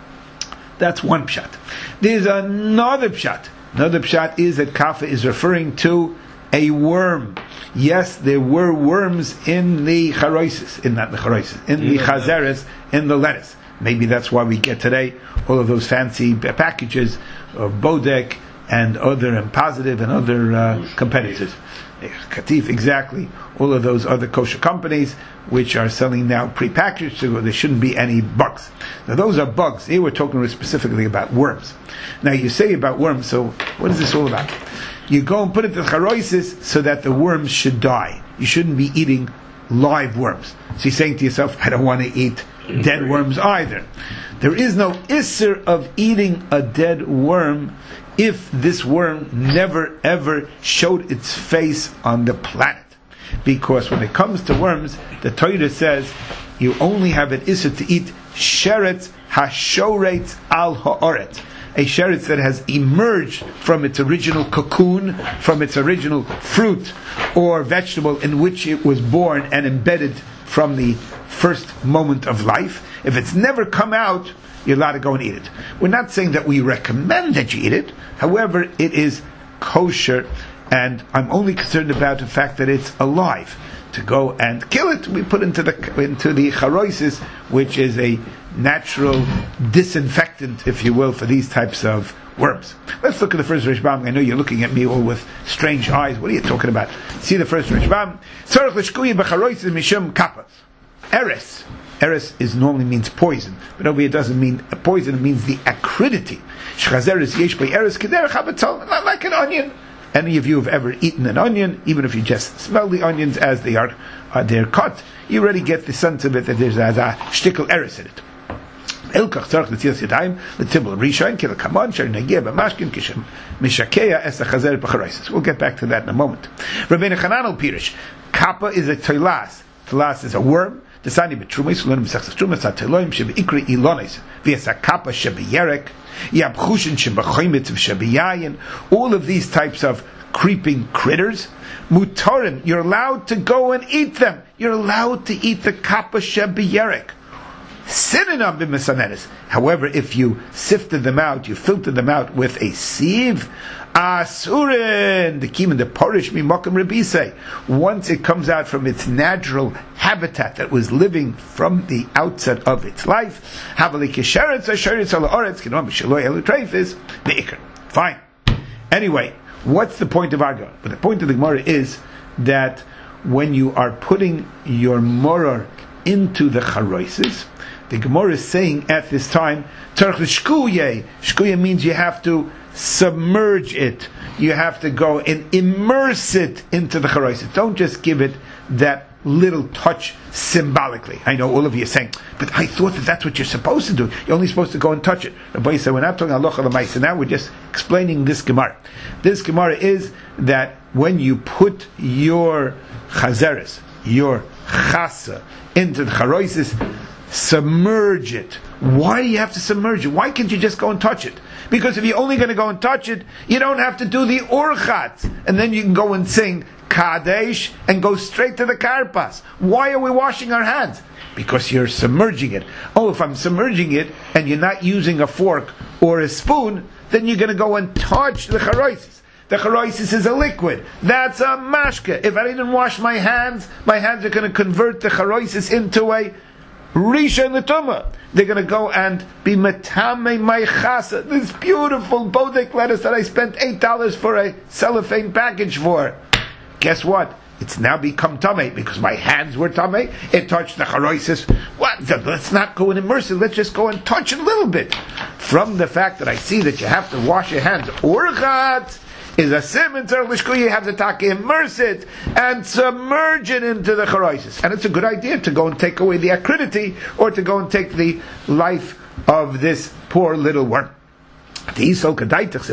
That's one pshat. There's another pshat. Another pshat is that kafa is referring to a worm. Yes, there were worms in the charoisis, in not the charoisis, in the chazeres, in the lettuce. Maybe that's why we get today all of those fancy packages of Bodek and other and Positive and other uh, competitors. Katif, exactly. All of those other kosher companies which are selling now pre-packaged, so there shouldn't be any bugs. Now those are bugs. Here we're talking specifically about worms. Now you say about worms, so what is this all about? You go and put it in charoisis so that the worms should die. You shouldn't be eating live worms. So you're saying to yourself, I don't want to eat dead worms either. There is no isser of eating a dead worm if this worm never ever showed its face on the planet. Because when it comes to worms, the Torah says you only have an isser to eat sheretz hashoretz al ha'oretz, a sheretz that has emerged from its original cocoon, from its original fruit or vegetable in which it was born and embedded from the first moment of life. If it's never come out, you're allowed to go and eat it. We're not saying that we recommend that you eat it. However, it is kosher, and I'm only concerned about the fact that it's alive. To go and kill it, we put into the into the charoisis, which is a natural disinfectant, if you will, for these types of worms. Let's look at the first Rishbam. I know you're looking at me all with strange eyes. What are you talking about? See the first Rishbam. Tzarech l'shkuyi b'charoisis mishum kappa. Eres. Eres is normally means poison, but over here it doesn't mean a poison, it means the acridity. Shchazeres yesh by eres kederech habetzal, like an onion. Any of you have ever eaten an onion, even if you just smell the onions as they are, uh, they're cut, you already get the sense of it that there's a, a shtickle eres in it. Elkach tzarech l'tzilas yadayim l'tibul rishayin kila kamon sher nagia b'mashkin kishem mishakeya es hachazer b'charoisis. We'll get back to that in a moment. Rabbeinu Chanan al Pirish, kappa is a toilas. Toilas is a worm. Desani betrumis learn mesachas trumas ateloim shebeikri ilonis v'yasa kappa shebeyerek yabchushin shebechoimitz shebeyayin. All of these types of creeping critters, mutarim, you're allowed to go and eat them. You're allowed to eat the kappa shebeyerek. Synonym b'mesaneres. However, if you sifted them out, you filtered them out with a sieve, asurin, the kim and the porish mimakim rebisei. Once it comes out from its natural habitat that was living from the outset of its life, havali kisheretz asheretz ala oretz kinom b'shaloi elu treifis beikar. Fine. Anyway, what's the point of our Gemara? But the point of the Gemara is that when you are putting your moror into the charoisis, the Gemara is saying at this time, tzarech l'shkuye. Shkuye means you have to submerge it. You have to go and immerse it into the charoisis. Don't just give it that little touch symbolically. I know all of you are saying, but I thought that that's what you're supposed to do. You're only supposed to go and touch it. Rabbi said, we're not talking halacha l'maisa now, we're just explaining this Gemara. This Gemara is that when you put your chazeres, your chasa, into the charoisis, submerge it. Why do you have to submerge it? Why can't you just go and touch it? Because if you're only going to go and touch it, you don't have to do the orchat, and then you can go and sing Kadesh and go straight to the karpas. Why are we washing our hands? Because you're submerging it. Oh, if I'm submerging it and you're not using a fork or a spoon, then you're going to go and touch the charoisis. The charoisis is a liquid. That's a mashke. If I didn't wash my hands, my hands are going to convert the charoisis into a Risha L'Tuma. They're going to go and be Metame my chasa. This beautiful bodek lettuce that I spent eight dollars for a cellophane package for. Guess what? It's now become tamei because my hands were tamei. It touched the charoisis. What? Let's not go and immerse it. Let's just go and touch it a little bit. From the fact that I see that you have to wash your hands, urchat is a simon tzarich. You have to take, immerse it and submerge it into the charoisis. And it's a good idea to go and take away the acridity or to go and take the life of this poor little worm. If you're going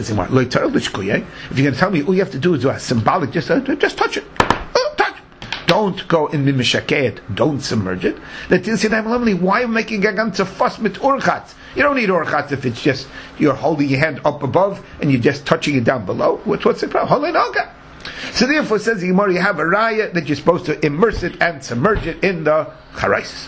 to tell me all you have to do is do a symbolic, just uh, just touch it. Don't go in mimishakeh, don't submerge it. Why are you making a ganze fuss mit urchatz? You don't need urchatz if it's just you're holding your hand up above and you're just touching it down below. What's, what's the problem? So therefore, says the Gemara, you have a raya that you're supposed to immerse it and submerge it in the charaisis.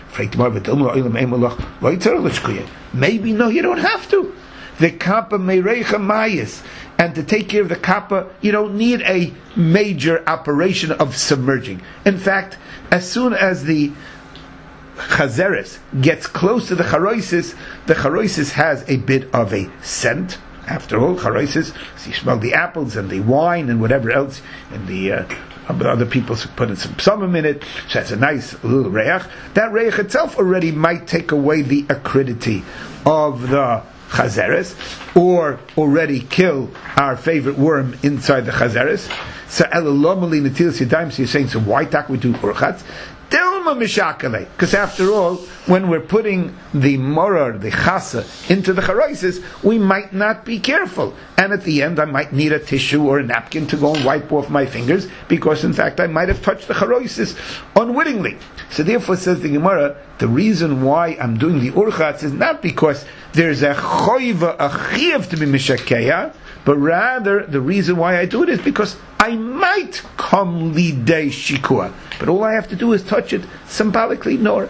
Maybe no, you don't have to. The kappa meirecha mayis. And to take care of the kappa, you don't need a major operation of submerging. In fact, as soon as the chazeres gets close to the charoisis, the charoisis has a bit of a scent. After all, charoisis, so you smell the apples and the wine and whatever else, and the uh, other people put in some psalmim in it, so it's a nice little reach. That reich itself already might take away the acridity of the chazeres, or already kill our favorite worm inside the chazeres. So elalomali netilas yadayim. So you're saying, so why tak we do urchatz? Dilma mishakale. Because after all, when we're putting the morar, the chasa, into the charoises, we might not be careful, and at the end I might need a tissue or a napkin to go and wipe off my fingers, because in fact I might have touched the charoises unwittingly. So therefore, says the Gemara, the reason why I'm doing the urchatz is not because there's a choiva, a chiyuv to be mishakeya, but rather the reason why I do it is because I might come lidei shikua, but all I have to do is touch it symbolically, nor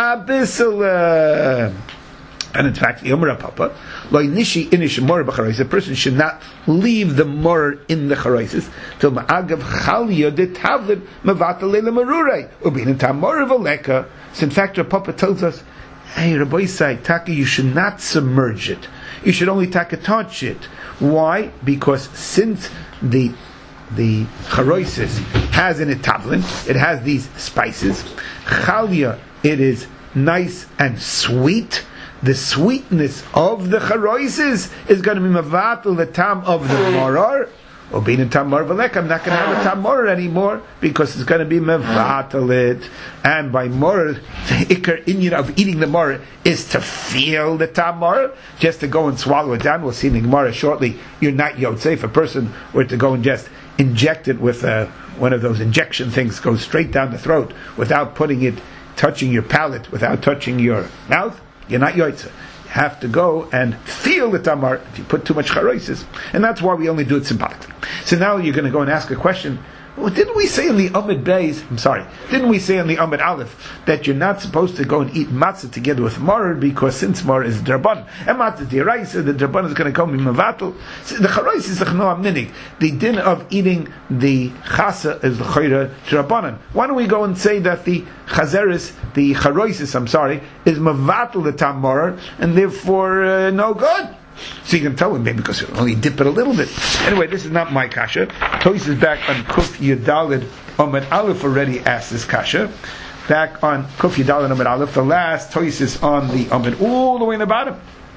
abisala. And in fact, Yomra Papa, loy nishi inish mor b'charoises, a person should not leave the mor in the charoises till ma'agav chalya de tavlid mevatel leila marurei ubin tam mor v'leka. So in fact, Rav Papa tells us, hey, Rabbi Yisai, Taka, you should not submerge it. You should only Taka touch it. Why? Because since the the charoisis has in it tavlin, it has these spices. Chalya, it is nice and sweet. The sweetness of the charoisis is going to be mavatul the tam of the morar. Or being in tam morar v'lek, I'm not going to have a tam morar anymore because it's going to be mavatul it. And by morar, the ikar inyan of eating the morar is to feel the tam morar, just to go and swallow it down. We'll see in the Gemara shortly. You're not yotzei. If a person were to go and just inject it with uh, one of those injection things, goes straight down the throat without putting it, touching your palate, without touching your mouth, you're not yotzei. You have to go and feel the tamar if you put too much charoisis. And that's why we only do it symbolically. So now you're going to go and ask a question. Well, didn't we say in the Amud Beis, I'm sorry, didn't we say in the Amud Aleph that you're not supposed to go and eat matzah together with maror, because since maror is draban, and matzah diraisa, the draban is going to come in mavatul. So the charois is the chnoa minig. The din of eating the chasa is the chayra drabanan. Why don't we go and say that the chazeris, the charoisis, I'm sorry, is mavatul the tam maror, and therefore uh, no good? So you can tell him maybe because you only dip it a little bit. Anyway, this is not my kasha. Toys is back on Kuf Yadalid Amud Aleph already asked this kasha. Back on Kuf Yadalid Amud Aleph, the last Toys is on the Amud all the way in the bottom.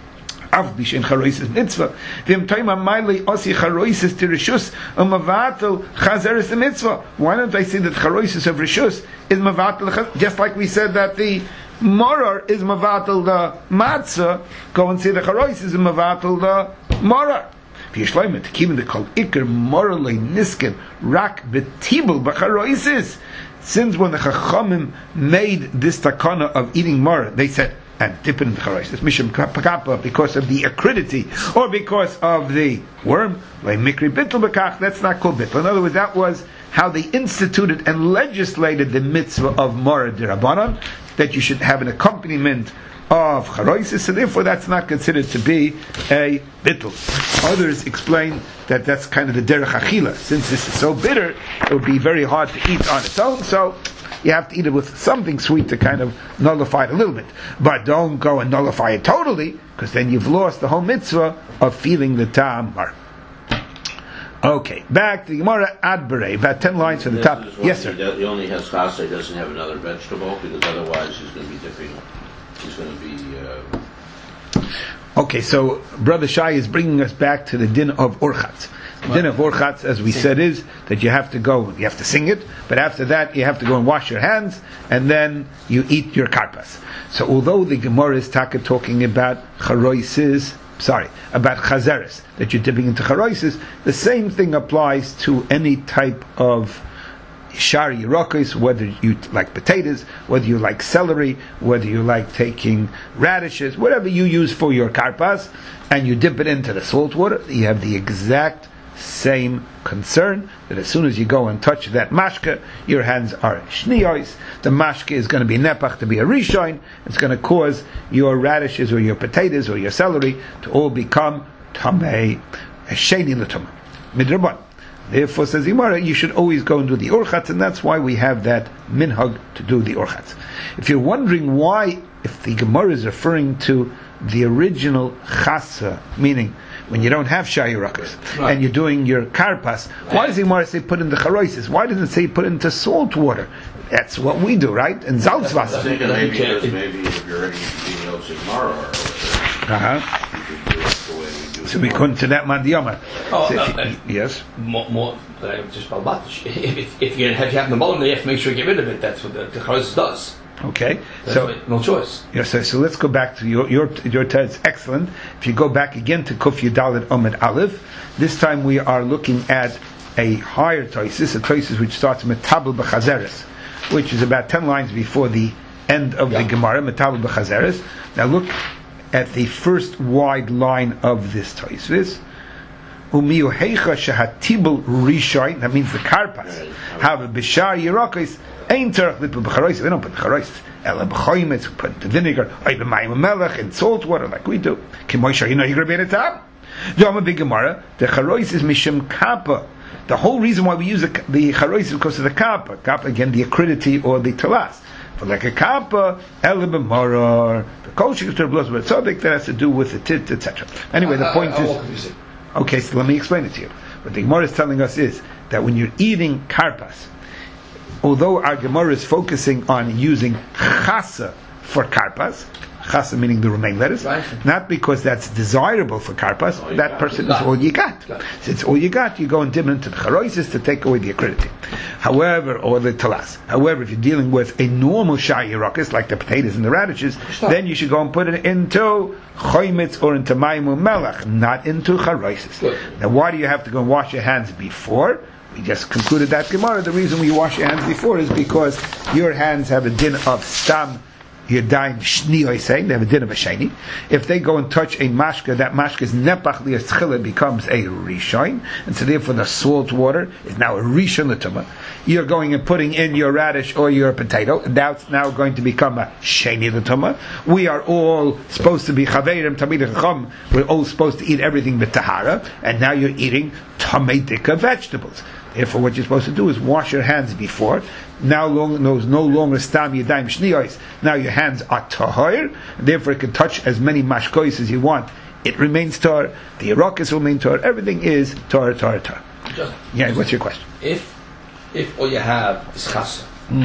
Av bishen charoises mitzvah. V'im toima maili osi charoises tirishus umavatel chazeres mitzvah. Why don't I say that charoises of rishus is mavatel, just like we said that the morar is mavatel the matzah? Go and say the charois is mavatel the morar. V'yishloimet kivin the kol ikar morar le nisken rak betibul b'charoises. Since when the chachamim made this takana of eating morar, they said, and dip it in the charoises, mishum kappa, because of the acridity, or because of the worm, like mikri bittul bekach, that's not called bittul. In other words, that was how they instituted and legislated the mitzvah of morar dirabanan, that you should have an accompaniment of charoises, so therefore that's not considered to be a bittul. Others explain that that's kind of the derech achila. Since this is so bitter, it would be very hard to eat on its own, so you have to eat it with something sweet to kind of nullify it a little bit. But don't go and nullify it totally, because then you've lost the whole mitzvah of feeling the ta'am mar. Okay, back to the Gemara Ad Berei, about ten lines from the top. Yes, sir. He, does, he only has chasa, he doesn't have another vegetable, because otherwise he's going to be dipping. He's going to be. Uh... Okay, so Brother Shai is bringing us back to the din of Urchatz. The din of Urchatz, as we said, is that you have to go, you have to sing it, but after that you have to go and wash your hands, and then you eat your karpas. So although the Gemara is taka talking about charoises, sorry, about chazeres, that you're dipping into charoises, the same thing applies to any type of shar yirokos, whether you like potatoes, whether you like celery, whether you like taking radishes, whatever you use for your karpas, and you dip it into the salt water, you have the exact same concern that as soon as you go and touch that mashke, your hands are shniyos. The mashke is going to be nepach, to be a rishon. It's going to cause your radishes or your potatoes or your celery to all become tamei, sheni l'tumah midrabban. Therefore, says Gemara, you should always go and do the urchatz, and that's why we have that minhag to do the urchatz. If you're wondering why, if the Gemara is referring to the original chasa, meaning when you don't have shayirakas right, and you're doing your karpas, why does the Gemara say put in the charoises? Why doesn't it say put into salt water? That's what we do, right? And zaltzvas. I think maybe because maybe if you're ready to be else tomorrow or uh-huh. you could do it the way we do. So we couldn't to that mandiyama. Oh, so no, you, uh, yes. More, more uh, just balbatish. If, if you have, you have the bottom, you have to make sure you get rid of it. That's what the, the charoises does. Okay, That's so right. No choice. Yeah, so, so let's go back to your your your text. Excellent. If you go back again to Kuf Yudalet Omed Aleph, this time we are looking at a higher toisis, a toisis which starts metabel b'chazeres, which is about ten lines before the end of yeah. the Gemara. Metabel b'chazeres. Now look at the first wide line of this toisis. Umiyuhecha shehatibel rishayin. That means the karpas have a bishar yirokis. Ein terach lipu b'charois. We don't put charois. Ela b'choimetz. We put the vinegar. Oy b'mayim melech and salt water like we do. K'moy shayino yigra b'enetam. Joma b'gemara. The charois is mishum kappa. The whole reason why we use the, the charois is because of the kappa. Kappa again, the acridity or the talas. But like a kappa, ela b'morar. The kol shiktur b'los b'tzodik, that has to do with the tit, et cetera. Anyway, the point is. Okay, so let me explain it to you. What the Gemara is telling us is that when you're eating karpas, although our Gemara is focusing on using chasa for karpas, chasa meaning the romaine lettuce, right, not because that's desirable for karpas, all that person is all you got. got. So it's all you got, you go and dip into the charoises to take away the acridity. However, or the talas. However, if you're dealing with a normal shai yirakas, like the potatoes and the radishes, Stop. then you should go and put it into choimetz or into mayim melech, not into charoises. Now, why do you have to go and wash your hands before? We just concluded that Gemara. The reason we wash your hands before is because your hands have a din of stam yadayim shni, I say, they have a din of a sheni. If they go and touch a mashka, that mashka is nepach liyaschila, becomes a rishon, and so therefore the salt water is now a rishon l'tumah. You're going and putting in your radish or your potato, and that's now going to become a sheni l'tumah. We are all supposed to be chaverim tamid chacham. We're all supposed to eat everything with tahara, and now you're eating tamedika vegetables. Therefore, what you're supposed to do is wash your hands before. Now, long, no, no longer stam yadayim shniyos. Now your hands are tahor. Therefore, you can touch as many mashkois as you want. It remains tahor. The yirokos remain tahor. Everything is tahor, tahor, tahor. Just, yeah. What's your question? If if all you have is chasa,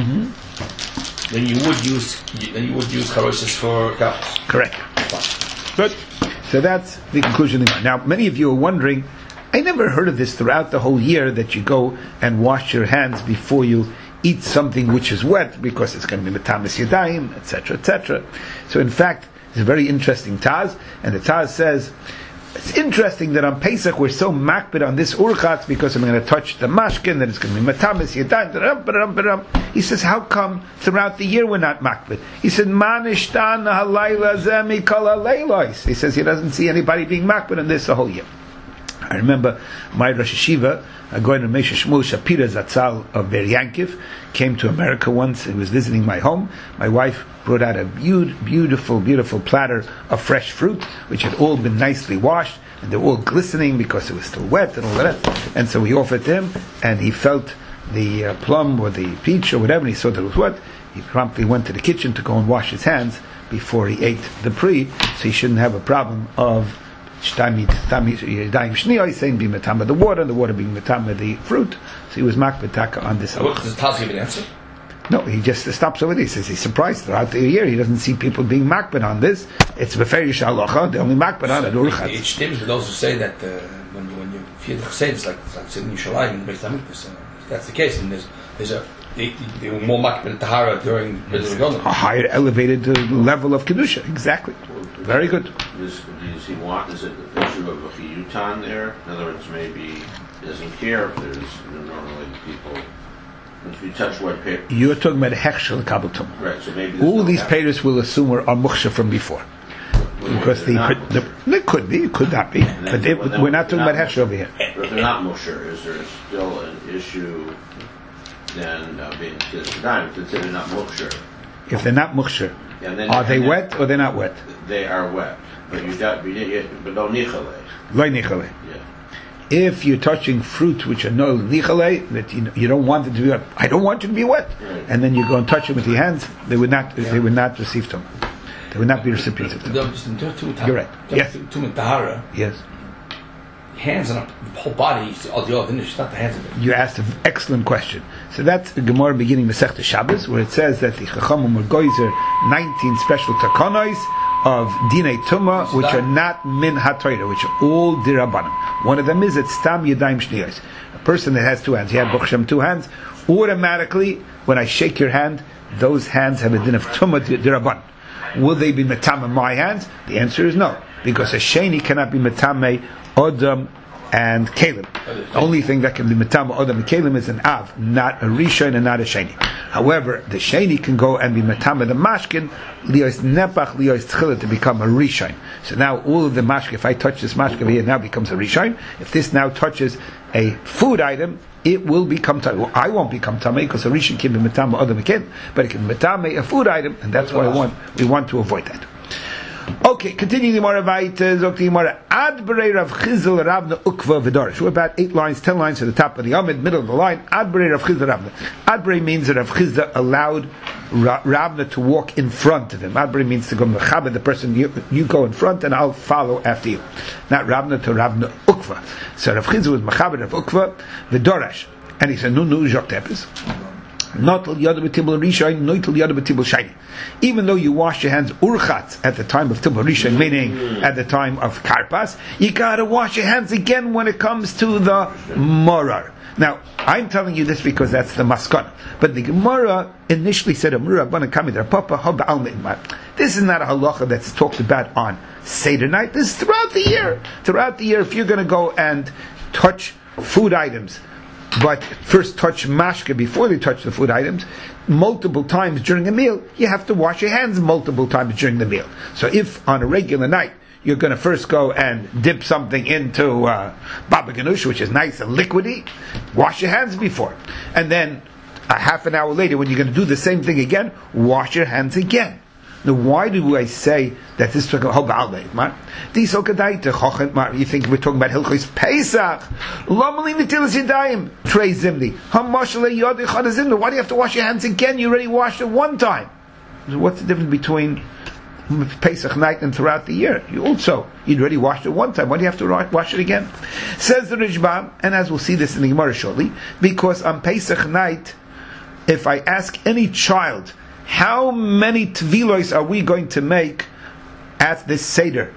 mm-hmm. then you would use then you would use charoises for karpas. Correct. Good. So that's the conclusion. Now, many of you are wondering. I never heard of this throughout the whole year that you go and wash your hands before you eat something which is wet because it's going to be metamis yadayim, et cetera, et cetera. So in fact, it's a very interesting Taz, and the Taz says, it's interesting that on Pesach we're so makbid on this urchatz because I'm going to touch the mashkin, that it's going to be metamis yadayim. He says, how come throughout the year we're not makbid? He said, manishtan halayla zemi kol halaylos. He says he doesn't see anybody being makbid on this the whole year. I remember my Rosh Yeshiva, going to Moshe Shmuel Shapira Zatzal of Be'er Yankiv, came to America once. He was visiting my home. My wife brought out a be- beautiful, beautiful platter of fresh fruit, which had all been nicely washed, and they were all glistening because it was still wet and all that. And so we offered to him, and he felt the uh, plum or the peach or whatever, and he saw that it was wet, he promptly went to the kitchen to go and wash his hands before he ate the pri, so he shouldn't have a problem of saying being metama the water, and the water being metama the fruit. So he was makbetaka on this. What does Taz give an answer? No, he just stops over there. He says he's surprised throughout the year he doesn't see people being makbet on this. It's beferish halacha. They only makbet on it. It stems with those who say that uh, when you when you feed the chesed, like like sitting in Yerushalayim in the Beis Hamikdash, uh, that's the case, and there's there's a they, they were more makbet tahara during the a higher elevated uh, level of kedusha. Exactly. Very good. Does, does he want? Is it the issue of a chiyutan there? In other words, maybe he doesn't care if there's you know, normally people. If you touch wet paper, you're talking about hechshel kabel tum. Right. So maybe all these payers will assume are, are muksha from before, well, because the, the, the it could be, it could not be, but they, well, we're not talking about hechshel over here. But if they're not muksha, is there still an issue then uh, being considered considered not muksha? If they're not muksha, yeah, then, are they wet or they're not wet? They are wet, but you got but no nichale. Lo nichale. Yeah. If you're touching fruit which are no nichale, that you, you don't want it to be wet, I don't want you to be wet, right. And then you go and touch it with your hands, they would not, yeah. they would not receive them. They would not be recipients of them. You're right. Yes. Yes. Hands and the whole body, all the other it's not the hands of it. You asked an excellent question. So that's the Gemara beginning Masechta Shabbos, where it says that the Chachamim were goyzer nineteen special takonos of Dinei Tumah, which are not min ha-Torah, which are all dirabanim. One of them is it's stam yadayim shniyos. A person that has two hands, he had Baruch Hashem two hands, automatically, when I shake your hand, those hands have a din of Tumah dirabanim. Will they be metame my hands? The answer is no, because a sheni cannot be metame Odom and Kalim. The only thing that can be metame Odom and Kalim is an Av, not a Rishon and not a Sheni. However, the Sheni can go and be metame the Mashkin, lios nepach, lios tchila, to become a Rishon. So now all of the Mashkin, if I touch this Mashkin here, now becomes a Rishon. If this now touches a food item, it will become tamei. Well, I won't become tamei because a Rishon can be metame Odom and Kalim, but it can be metame a food item, and that's why I want, we want to avoid that. Okay, continuing the Gemara weiter, Zok the Gemara, Ad Berei Rav Chizl Ravna Ukva V'Dorish. We're about eight lines, ten lines to the top of the Amid, middle of the line. Ad Berei Rav Chizl Ravna. Ad Berei means that Rav Chizl allowed Ravna to walk in front of him. Ad Berei means to go Mechaber, the person, you, you go in front and I'll follow after you. Not Ravna to Ravna Ukva. So Rav Chizl was Mechaber Rav Ukva V'Dorish. And he said, no, no, Jok Tepes. Not till yada b'tibul rishon, not till yada b'tibul shayni. Even though you wash your hands urchatz at the time of tibul rishon, meaning at the time of karpas, you gotta wash your hands again when it comes to the morar. Now, I'm telling you this because that's the maskana. But the Gemara initially said, this is not a halacha that's talked about on Seder night. This is throughout the year. Throughout the year, if you're going to go and touch food items, but first touch mashke before they touch the food items, multiple times during a meal, you have to wash your hands multiple times during the meal. So if on a regular night, you're going to first go and dip something into uh, baba ganoush, which is nice and liquidy, wash your hands before. And then a half an hour later, when you're going to do the same thing again, wash your hands again. Now, why do I say that this is talking about Hoba'alei? You think we're talking about Hilchos Pesach? Why do you have to wash your hands again? You already washed it one time. So what's the difference between Pesach night and throughout the year? You also, you'd already washed it one time. Why do you have to wash it again? Says the Rishbam, and as we'll see this in the Gemara shortly, because on Pesach night, if I ask any child, how many tvilos are we going to make at this Seder?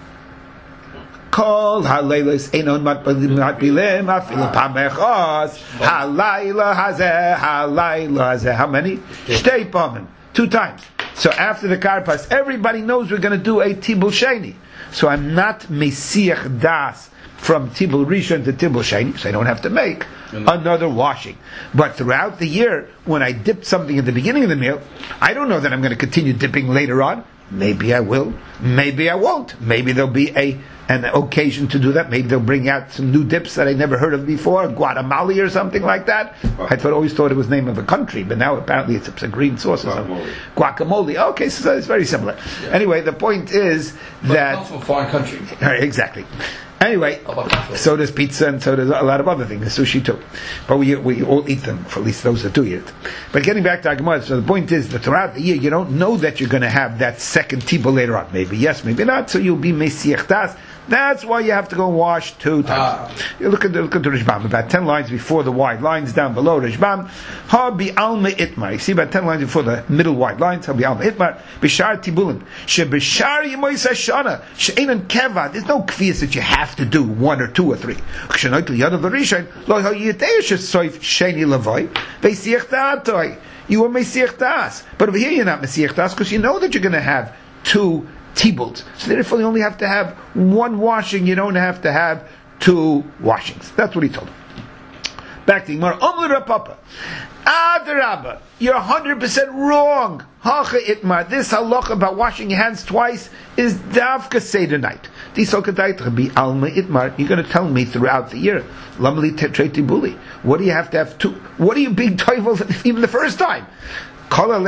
Kol halaylos einon matbilim afilu pamechos halayla hazeh halayla hazeh. How many? Shtei pamim. Two times. So after the karpas, everybody knows we're going to do a tibul sheni. So I'm not mesiach das from tibul rishon to tibul sheni, so I don't have to make another washing. But throughout the year, when I dip something at the beginning of the meal, I don't know that I'm going to continue dipping later on. Maybe I will. Maybe I won't. Maybe there'll be a an occasion to do that. Maybe they'll bring out some new dips that I never heard of before, Guatemala or something like that. I thought, always thought it was the name of a country, but now apparently it's a, a green sauce or something. Guacamole. Okay, so it's very similar. Yeah. Anyway, the point is but that it comes from a foreign country. Exactly. Anyway, so does pizza and so does a lot of other things, sushi too. But we we all eat them, for at least those that do eat it. But getting back to Gemara, so the point is that throughout the year you don't know that you're going to have that second tibul later on. Maybe yes, maybe not. So you'll be mesiach das. That's why you have to go wash two times. Ah. You look at the look at the Rishbam, about ten lines before the wide lines down below Rishbam. Ha bi alma itmar. You see about ten lines before the middle wide lines. Ha bi alma itmar. Bishar tibulin. She bishar yemois hashana. She'enan keva. There's no kvias that you have to do one or two or three. Kshenot liyad of the Rishon. Lo ha yiteish soif sheni lavoy. Veisiach da'atoi. You are mesiach das. But over here you're not mesiach das because you know that you're going to have two tibult. So therefore you only have to have one washing, you don't have to have two washings. That's what he told him. Back to Gemara. Omli Rapapa. Adarabba. You're one hundred percent wrong. Hacha itmar. This halacha about washing your hands twice is davka seder night. You're going to tell me throughout the year. What do you have to have two? What are you being toivel even the first time? Why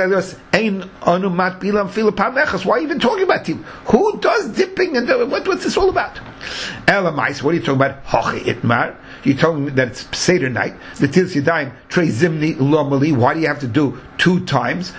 are you even talking about tibul? Who does dipping and the, what, what's this all about? Elamais, what are you talking about? Hoche itmar. You told me that it's Seder night. The Tils Yadayim Trei Zimni Lomali. Why do you have to do two times?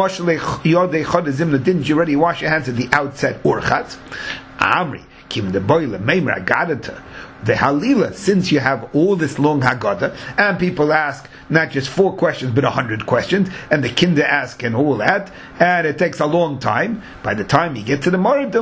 Didn't you already wash your hands at the outset? Urchat Amri Kim the Boile Meimra Gadata. The Halila, since you have all this long Haggadah, and people ask not just four questions, but a hundred questions, and the Kinder ask and all that, and it takes a long time, by the time you get to the Morid,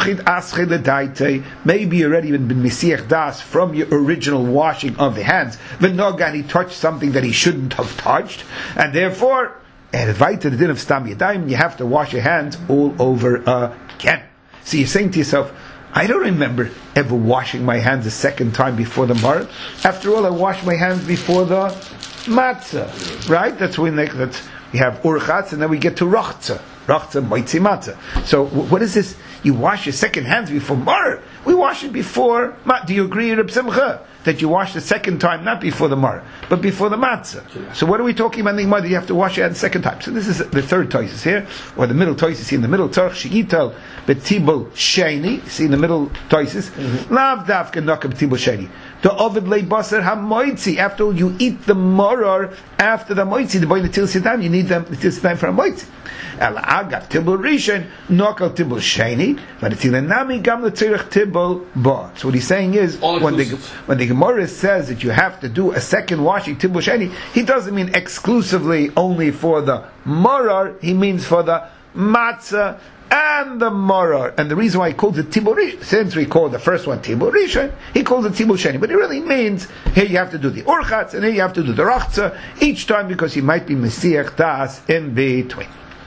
maybe you already been Mesiach Das from your original washing of the hands, V'nogan, he touched something that he shouldn't have touched, and therefore, and right to the din of Stam Yadayim, you have to wash your hands all over again. So you're saying to yourself, I don't remember ever washing my hands a second time before the Mar. After all, I wash my hands before the matzah, right? That's when they, that's, we have urchatz, and then we get to rachza, rachza moitzi matzah. So what is this? You wash your second hands before Mar. We wash it before. Do you agree, Reb Simcha, that you wash the second time not before the Mar, but before the matzah? Yeah. So what are we talking about in the Gemara? You have to wash your hands the second time. So this is the third toises here, or the middle toises here in the middle. Tzarch she'ital betibul sheni. See in the middle toises. Lav davka nakam betibul sheni. The ovid lei baser hamoitzi. After all, you eat the morar after the moitzi. The boy the til sitam. You need them the til sitam for a moitzi. El agav tibul rishon nokal tibul sheni. But it's nami gam letzirich tibul ba. So what he's saying is when the when the Gemara says that you have to do a second washing tibul sheni, he doesn't mean exclusively only for the morar. He means for the matzah and the morar. And the reason why he calls it tibul rishon, since we call the first one tibul rishon, he calls it tibul sheni. But it really means here you have to do the urchatz and here you have to do the rachza each time because you might be mesiach das in between.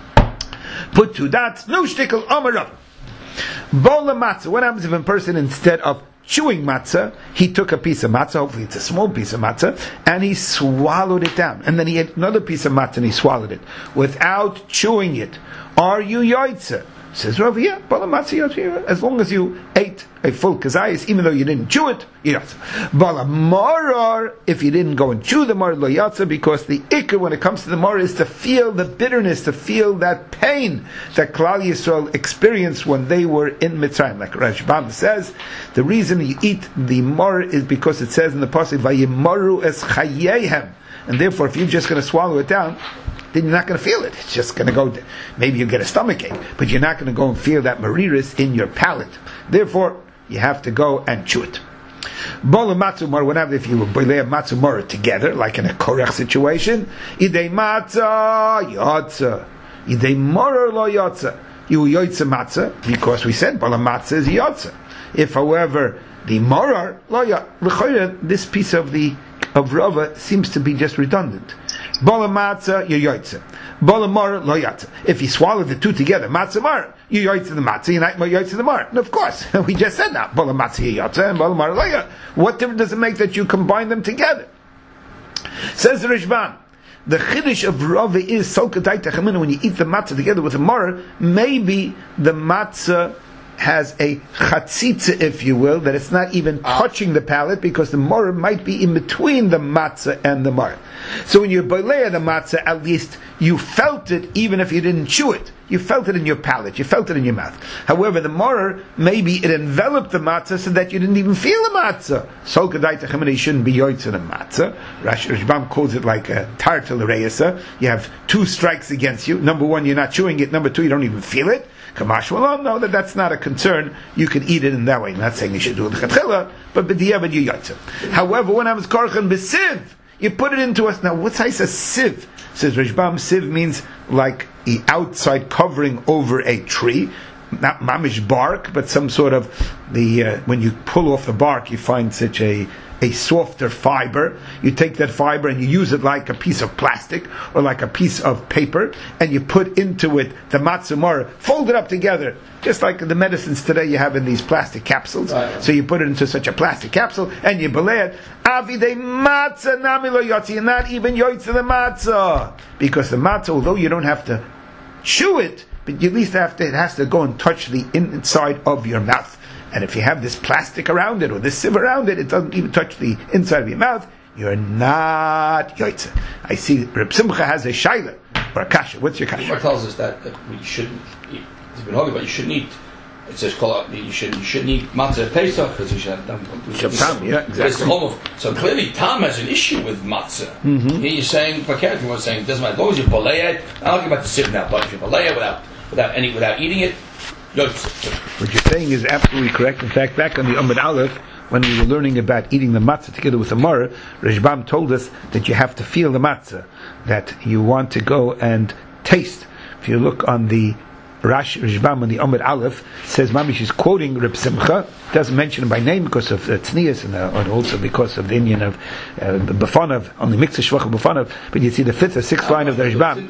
Put to that no shtickle amarav. Bola matzah. What happens if a person, instead of chewing matzah, he took a piece of matzah, hopefully it's a small piece of matzah, and he swallowed it down. And then he had another piece of matzah and he swallowed it without chewing it. Are you yoitza? Says Rav, yeah, Bala matzah yoitza. As long as you ate a full kazayis, even though you didn't chew it, yoitza. Bala marar, if you didn't go and chew the marar, lo yoitza, because the ikr when it comes to the marar is to feel the bitterness, to feel that pain that Klal Yisrael experienced when they were in Mitzrayim. Like Rashbam says, the reason you eat the marar is because it says in the pasuk, vayimaru es chayehem, and therefore if you're just going to swallow it down, then you're not going to feel it. It's just going to go, maybe you'll get a stomach ache, but you're not going to go and feel that mariris in your palate. Therefore, you have to go and chew it. Bola matzumar, whenever if you boilei matzumar together, like in a korech situation, idei matzah yotza, idei morer lo yotza, you yotza matzah, because we said bola matzah is yotza. If, however, the morer lo yotza, this piece of the of Rava seems to be just redundant. Bola matzah, you yoitza. Bola mar, lo yatza. If you swallow the two together, matzah mar, you yoitza the matzah, you not yoitza the mar. And of course, we just said that. Bola matzah, you yotza, and bola mar, lo yatza. What difference does it make that you combine them together? Says the Rishban, the chiddush of Rava is so kedai techamina, when you eat the matzah together with the mar, maybe the matzah has a chatzitza, if you will, that it's not even touching the palate, because the maror might be in between the matzah and the maror. So when you bolea the matzah, at least you felt it, even if you didn't chew it. You felt it in your palate, you felt it in your mouth. However, the maror, maybe it enveloped the matzah so that you didn't even feel the matzah. So you shouldn't be yoytze the matzah. Rashi Rashbam calls it like a tartel reisa. You have two strikes against you. Number one, you're not chewing it. Number two, you don't even feel it. Kamash, well, no, that that's not a concern. You can eat it in that way. I'm not saying you should do it l'chatchila, but b'diavad you yoytze. However, when I was korchen b'siv, you put it into us. Now, what's a sieve? Says Rashbam, sieve means like the outside covering over a tree, not mamish bark, but some sort of the uh, when you pull off the bark, you find such a a softer fiber. You take that fiber and you use it like a piece of plastic or like a piece of paper, and you put into it the matzah maror, fold it up together, just like the medicines today you have in these plastic capsules. Right. So you put it into such a plastic capsule and you belay it. Avide matzah nami lo yotzi, you're not even yoytze the matzah, because the matzah, although you don't have to chew it, but you at least have to, it has to go and touch the inside of your mouth. And if you have this plastic around it or this sieve around it, it doesn't even touch the inside of your mouth, you're not yoytze. I see Reb Simcha has a shaila or a kasha. What's your kasha? It tells us that, that we shouldn't eat. It's been holy, but you shouldn't eat. It says you shouldn't you shouldn't eat matzah Pesach because you should have done. Yeah, exactly. So clearly, Tom has an issue with matzah. Mm-hmm. Here you're saying, for character, we're saying, doesn't matter as long as you bolea it. I don't care about the sieve now, but if you bolea it without without any without eating it. What you're saying is absolutely correct. In fact, back on the Amud Aleph, when we were learning about eating the matzah together with the maror, Rashbam told us that you have to feel the matzah, that you want to go and taste. If you look on the Rashi Rashbam on the Amud Aleph, says Mamish is quoting Reb Simcha, doesn't mention him by name because of uh, tznius and, uh, and also because of the Indian of uh, B'fanav, only mixed shvach B'fanav, but you see the fifth or sixth line of the Rashbam.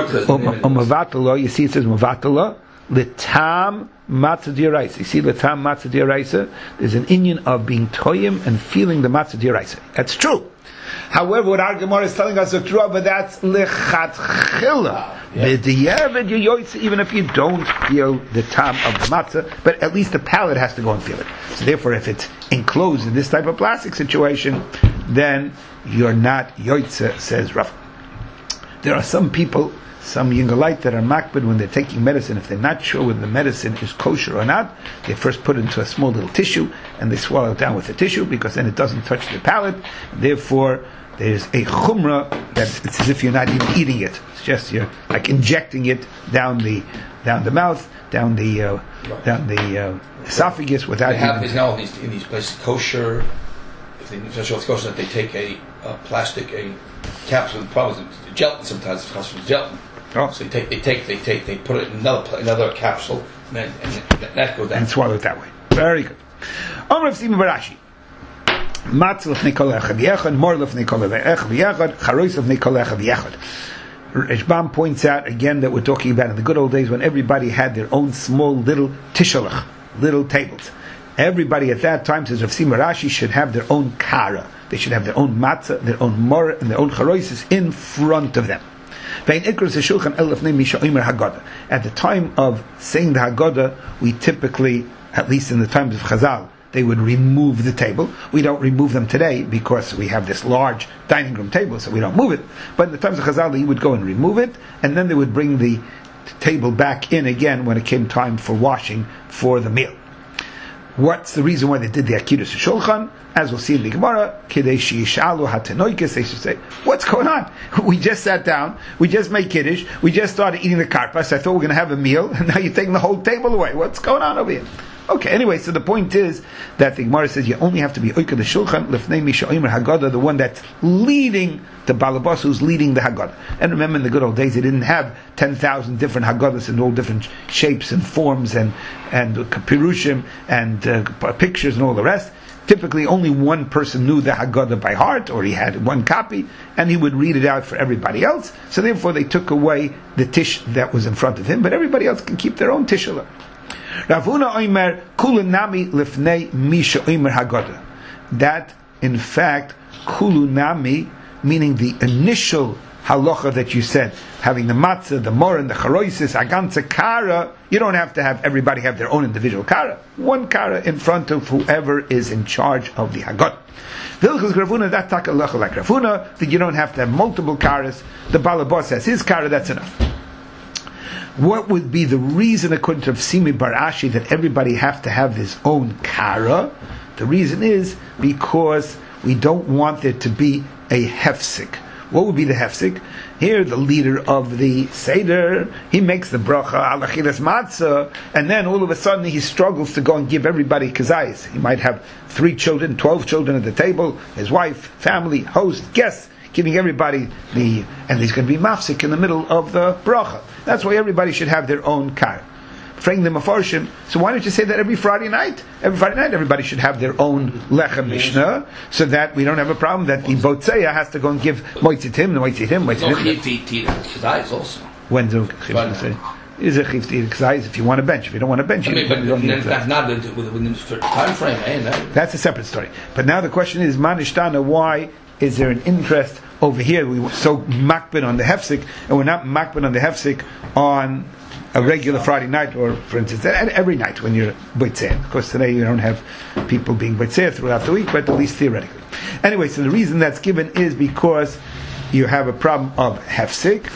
Um, you see it says Mavatala. L'tam matzah d'oraisa. You see, l'tam matzah d'oraisa. There's an inyan of being toyim and feeling the matzah d'oraisa. That's true. However, what our Gemara is telling us is true, but that's lechatchila. B'diavad you yoytze, even if you don't feel the tam of the matzah, but at least the palate has to go and feel it. So therefore, if it's enclosed in this type of plastic situation, then you're not yoytze, says Rav. There are some people, some Yingalite that are makbid when they're taking medicine, if they're not sure whether the medicine is kosher or not, they first put it into a small little tissue and they swallow it down with the tissue, because then it doesn't touch the palate. Therefore, there's a chumrah that it's as if you're not even eating it. It's just you're like injecting it down the down the mouth, down the uh, right. down the uh, esophagus without. They have even, is now in these, in these places kosher. If they especially with kosher, that they take a, a plastic a capsule. The problem is the gelatin sometimes it comes from gelatin. Oh. So they take, they take, they take, they put it in another another capsule, and then and that, that goes down. And swallow it that way. Very good. Amar of Sima Barashi. Matzah lefnei kol echad v'yechad, mor lefnei kol echad v'yechad, charois lefnei kol echad v'yechad. Rashbam points out again that we're talking about in the good old days when everybody had their own small little tishalach, little tables. Everybody at that time, says Rav Sima Rashi, should have their own kara. They should have their own matzah, their own mor, and their own charoises in front of them. At the time of saying the Haggadah, we typically, at least in the times of Chazal, they would remove the table. We don't remove them today because we have this large dining room table, so we don't move it. But in the times of Chazal, they would go and remove it, and then they would bring the table back in again when it came time for washing for the meal. What's the reason why they did the Akidus Shulchan? As we'll see in the Gemara, Kidei Sheishalu Hatanoikis, they should say, what's going on? We just sat down, we just made Kiddush, we just started eating the karpas, I thought we were going to have a meal, and now you're taking the whole table away. What's going on over here? Okay, anyway, so the point is that the Gemara says you only have to be Oikad the Shulchan, Lefnei Misha Omer Haggadah, the one that's leading the Balabas, who's leading the Haggadah. And remember, in the good old days, they didn't have ten thousand different Haggadahs in all different shapes and forms and, and Pirushim and uh, pictures and all the rest. Typically, only one person knew the Haggadah by heart, or he had one copy, and he would read it out for everybody else. So therefore, they took away the tish that was in front of him, but everybody else can keep their own tishala. Rav Huna Omer Kulu Nami Lifnei Misha Omer Haggadah. That, in fact, Kulu Nami, meaning the initial halacha that you said, having the matzah, the moran, the charoisis, aganza kara, you don't have to have everybody have their own individual kara. One kara in front of whoever is in charge of the Haggadah. Vilchus Gravuna, that taka halacha like Gravuna, that you don't have to have multiple karas. The balabas has his kara, that's enough. What would be the reason, according to Simi Barashi, that everybody have to have his own kara? The reason is because we don't want there to be a hefsik. What would be the hefsik? Here, the leader of the Seder, he makes the bracha ala chilas matzah, and then all of a sudden he struggles to go and give everybody kazayis. He might have three children, twelve children at the table, his wife, family, host, guests, giving everybody the, and he's going to be mafsik in the middle of the bracha. That's why everybody should have their own kar. Fraying the mafarshim. So why don't you say that every Friday night? Every Friday night, everybody should have their own lechem mishnah, so that we don't have a problem that the botzeya has to go and give moitzit him, the moitzit him, moitzit him. also. When's the chivt? Is a chivt to eat kazayis if you want a bench. If you don't want a bench, you I mean, don't need that's not within the time frame, eh? That's a separate story. But now the question is, manishtana, why is there an interest over here? We were so makbid on the hefsik, and we're not makbid on the hefsik on a regular Friday night, or for instance, every night when you're B'tzeir. Of course, today you don't have people being B'tzeir throughout the week, but at least theoretically. Anyway, so the reason that's given is because you have a problem of hefsik.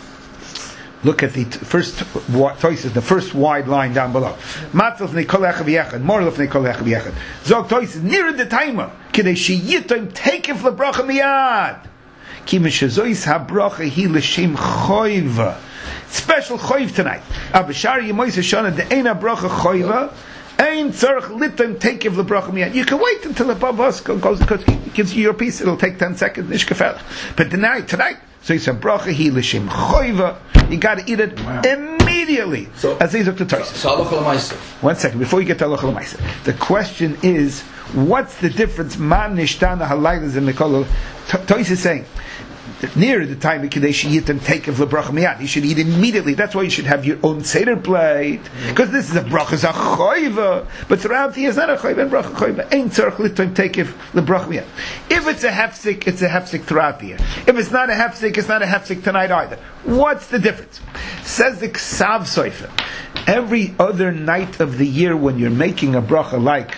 Look at the t- first toises, the first wide line down below. Matzah l'fnei kol echad v'yechad, mor l'fnei kol echad v'yechad. Zog toises near the timer, k'dei sheyitom takef lebracha miyad. Ki mishazois habracha hi l'shem choiva. Special choiv tonight. Abashar yemois hashana de'ena bracha choiva. Ein tzarich litem takev lebracha miyad. You can wait until the babas goes, because he gives you your piece. It'll take ten seconds. Nishkafel. But tonight, tonight, so it's a bracha hi l'shem choiva. You got to eat it wow. immediately. So, as these are the toises. So, so one second before you get to halacha l'maisa, the question is, what's the difference? Man nishtana halaylas and mikol. Tois is saying, near the time of Kadesh Yitim take of lebracha miyad, you should eat immediately. That's why you should have your own seder plate, because this is a bracha zachoiva. But throughout the year, it's not a choiva and bracha choiva. Ain't tzarich litim take of lebracha miyad. If it's a hefsik, it's a hefsik throughout the year. If it's not a hefsik, it's not a hefsik tonight either. What's the difference? Says the Ksav Sofer. Every other night of the year when you're making a bracha like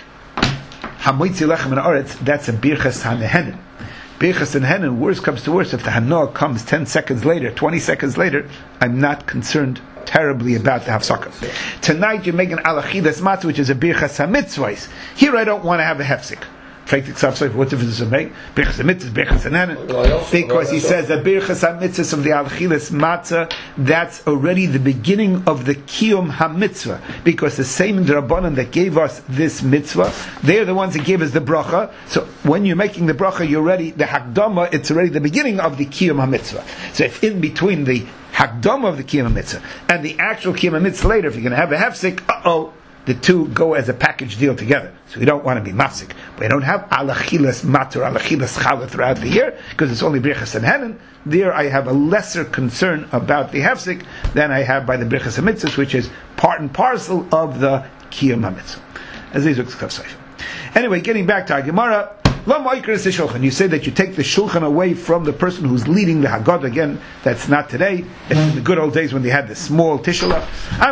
Hamoitzi lechem and Aretz, that's a birchas hanehenin. Birchas and Henin, worst comes to worst, if the Hanoah comes ten seconds later, twenty seconds later, I'm not concerned terribly about the Hafsaka. Tonight you're making Alachidas Matzah, which is a Birchas HaMitzvahs. Here I don't want to have a Hefsik. What difference does it make? Birchas HaMitzvahs, Birchas HaNenin. Because he says that Birchas HaMitzvahs of the Alachidas Matzah, that's already the beginning of the Kiyum HaMitzvah. Because the same Drabanan that gave us this mitzvah, they're the ones that gave us the bracha. So when you're making the bracha, you're ready, the Hakdama, it's already the beginning of the Kiyum HaMitzvah. So if in between the Hakdama of the Kiyum HaMitzvah and the actual Kiyum HaMitzvah later, if you're going to have a Hefsik, uh-oh, the two go as a package deal together. So we don't want to be mafsik. We don't have alachilas matur, alachilas chala throughout the year, because it's only brichas and henin. There I have a lesser concern about the hefsik than I have by the brichas and mitzvahs, which is part and parcel of the kiyum ha-mitzvah. As these look Anyway, getting back to our Gemara, you say that you take the shulchan away from the person who's leading the Haggadah. Again, that's not today. It's in the good old days when they had the small tishala.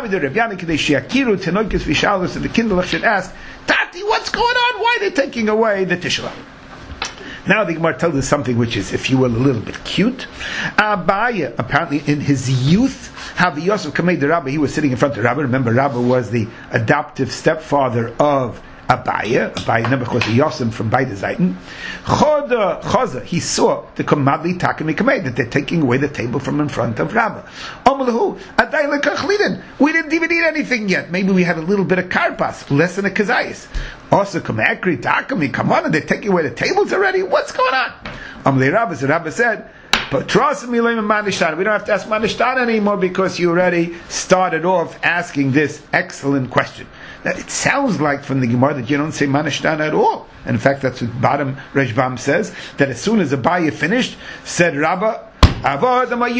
So the kindlech should ask, Tati, what's going on? Why are they taking away the tishala? Now the Gemara tells us something which is, if you will, a little bit cute. Abaya, apparently in his youth, Havi Yosef Kamei the Rabbi, he was sitting in front of Rabbi. Remember, Rabbi was the adoptive stepfather of Abaya. Abaya number was a Yosem from Beide Zayten. Choda, Choza, he saw the Kamadli Takami Kamei, that they're taking away the table from in front of Rabbi. Amalahu, Adai Lekachliden. We didn't even eat anything yet. Maybe we had a little bit of karpas, less than a kazayis. Also, Kamakri Takami, come on, they're taking away the tables already? What's going on? Amalei Rabbi, so Rabbi said, but trust me, we don't have to ask Manishtan anymore because you already started off asking this excellent question. Now, it sounds like from the Gemara that you don't say Manishtan at all. And in fact, that's what bottom Reshbam says, that as soon as Abaya finished, said Rabbah, and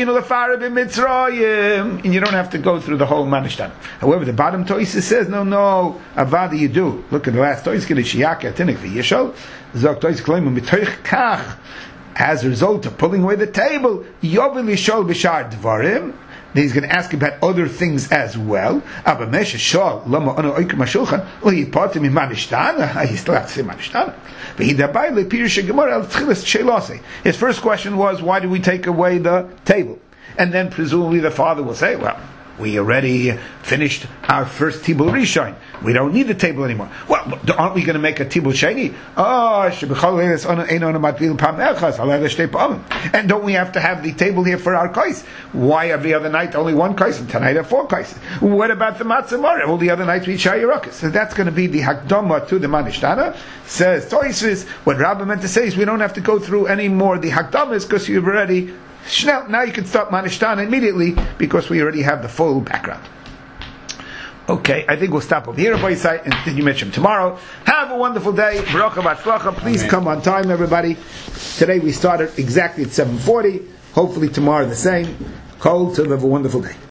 you don't have to go through the whole Manishtan. However, the bottom Toisa says, no, no, Avada you do. Look at the last Toisa, Yishal, Zok Toisa Kloim, Mitoich Kach. as a result of pulling away the table, Yovel Yishol B'Shar Dvarim, then he's going to ask about other things as well. Abba Mesha Shol Lama Ono Oikum HaShulchan Uhi Potim Imanishtana. He still has to say Manishtana. V'hidabai LePirush Gemara El Tchilas Shelose. His first question was, why do we take away the table? And then presumably the father will say, well, we already finished our first Tibul Rishon. We don't need the table anymore. Well, aren't we going to make a Tibul Sheni? Oh, and don't we have to have the table here for our kais? Why every other night only one kais and tonight have four kais? What about the Matzah Mara? All the other nights we share Yerukas. So that's going to be the Hakdama to the Manishtana. Says Toysis, what Rabbi meant to say is we don't have to go through any more the Hakdamas because you've already Schnell, now you can start Manishtana immediately because we already have the full background. Okay, I think we'll stop over here, Rabbi Yisai, and continue mention tomorrow. Have a wonderful day. Baruch Haba. Please Amen. Come on time, everybody. Today we started exactly at seven forty. Hopefully tomorrow the same. Kol Tov, have a wonderful day.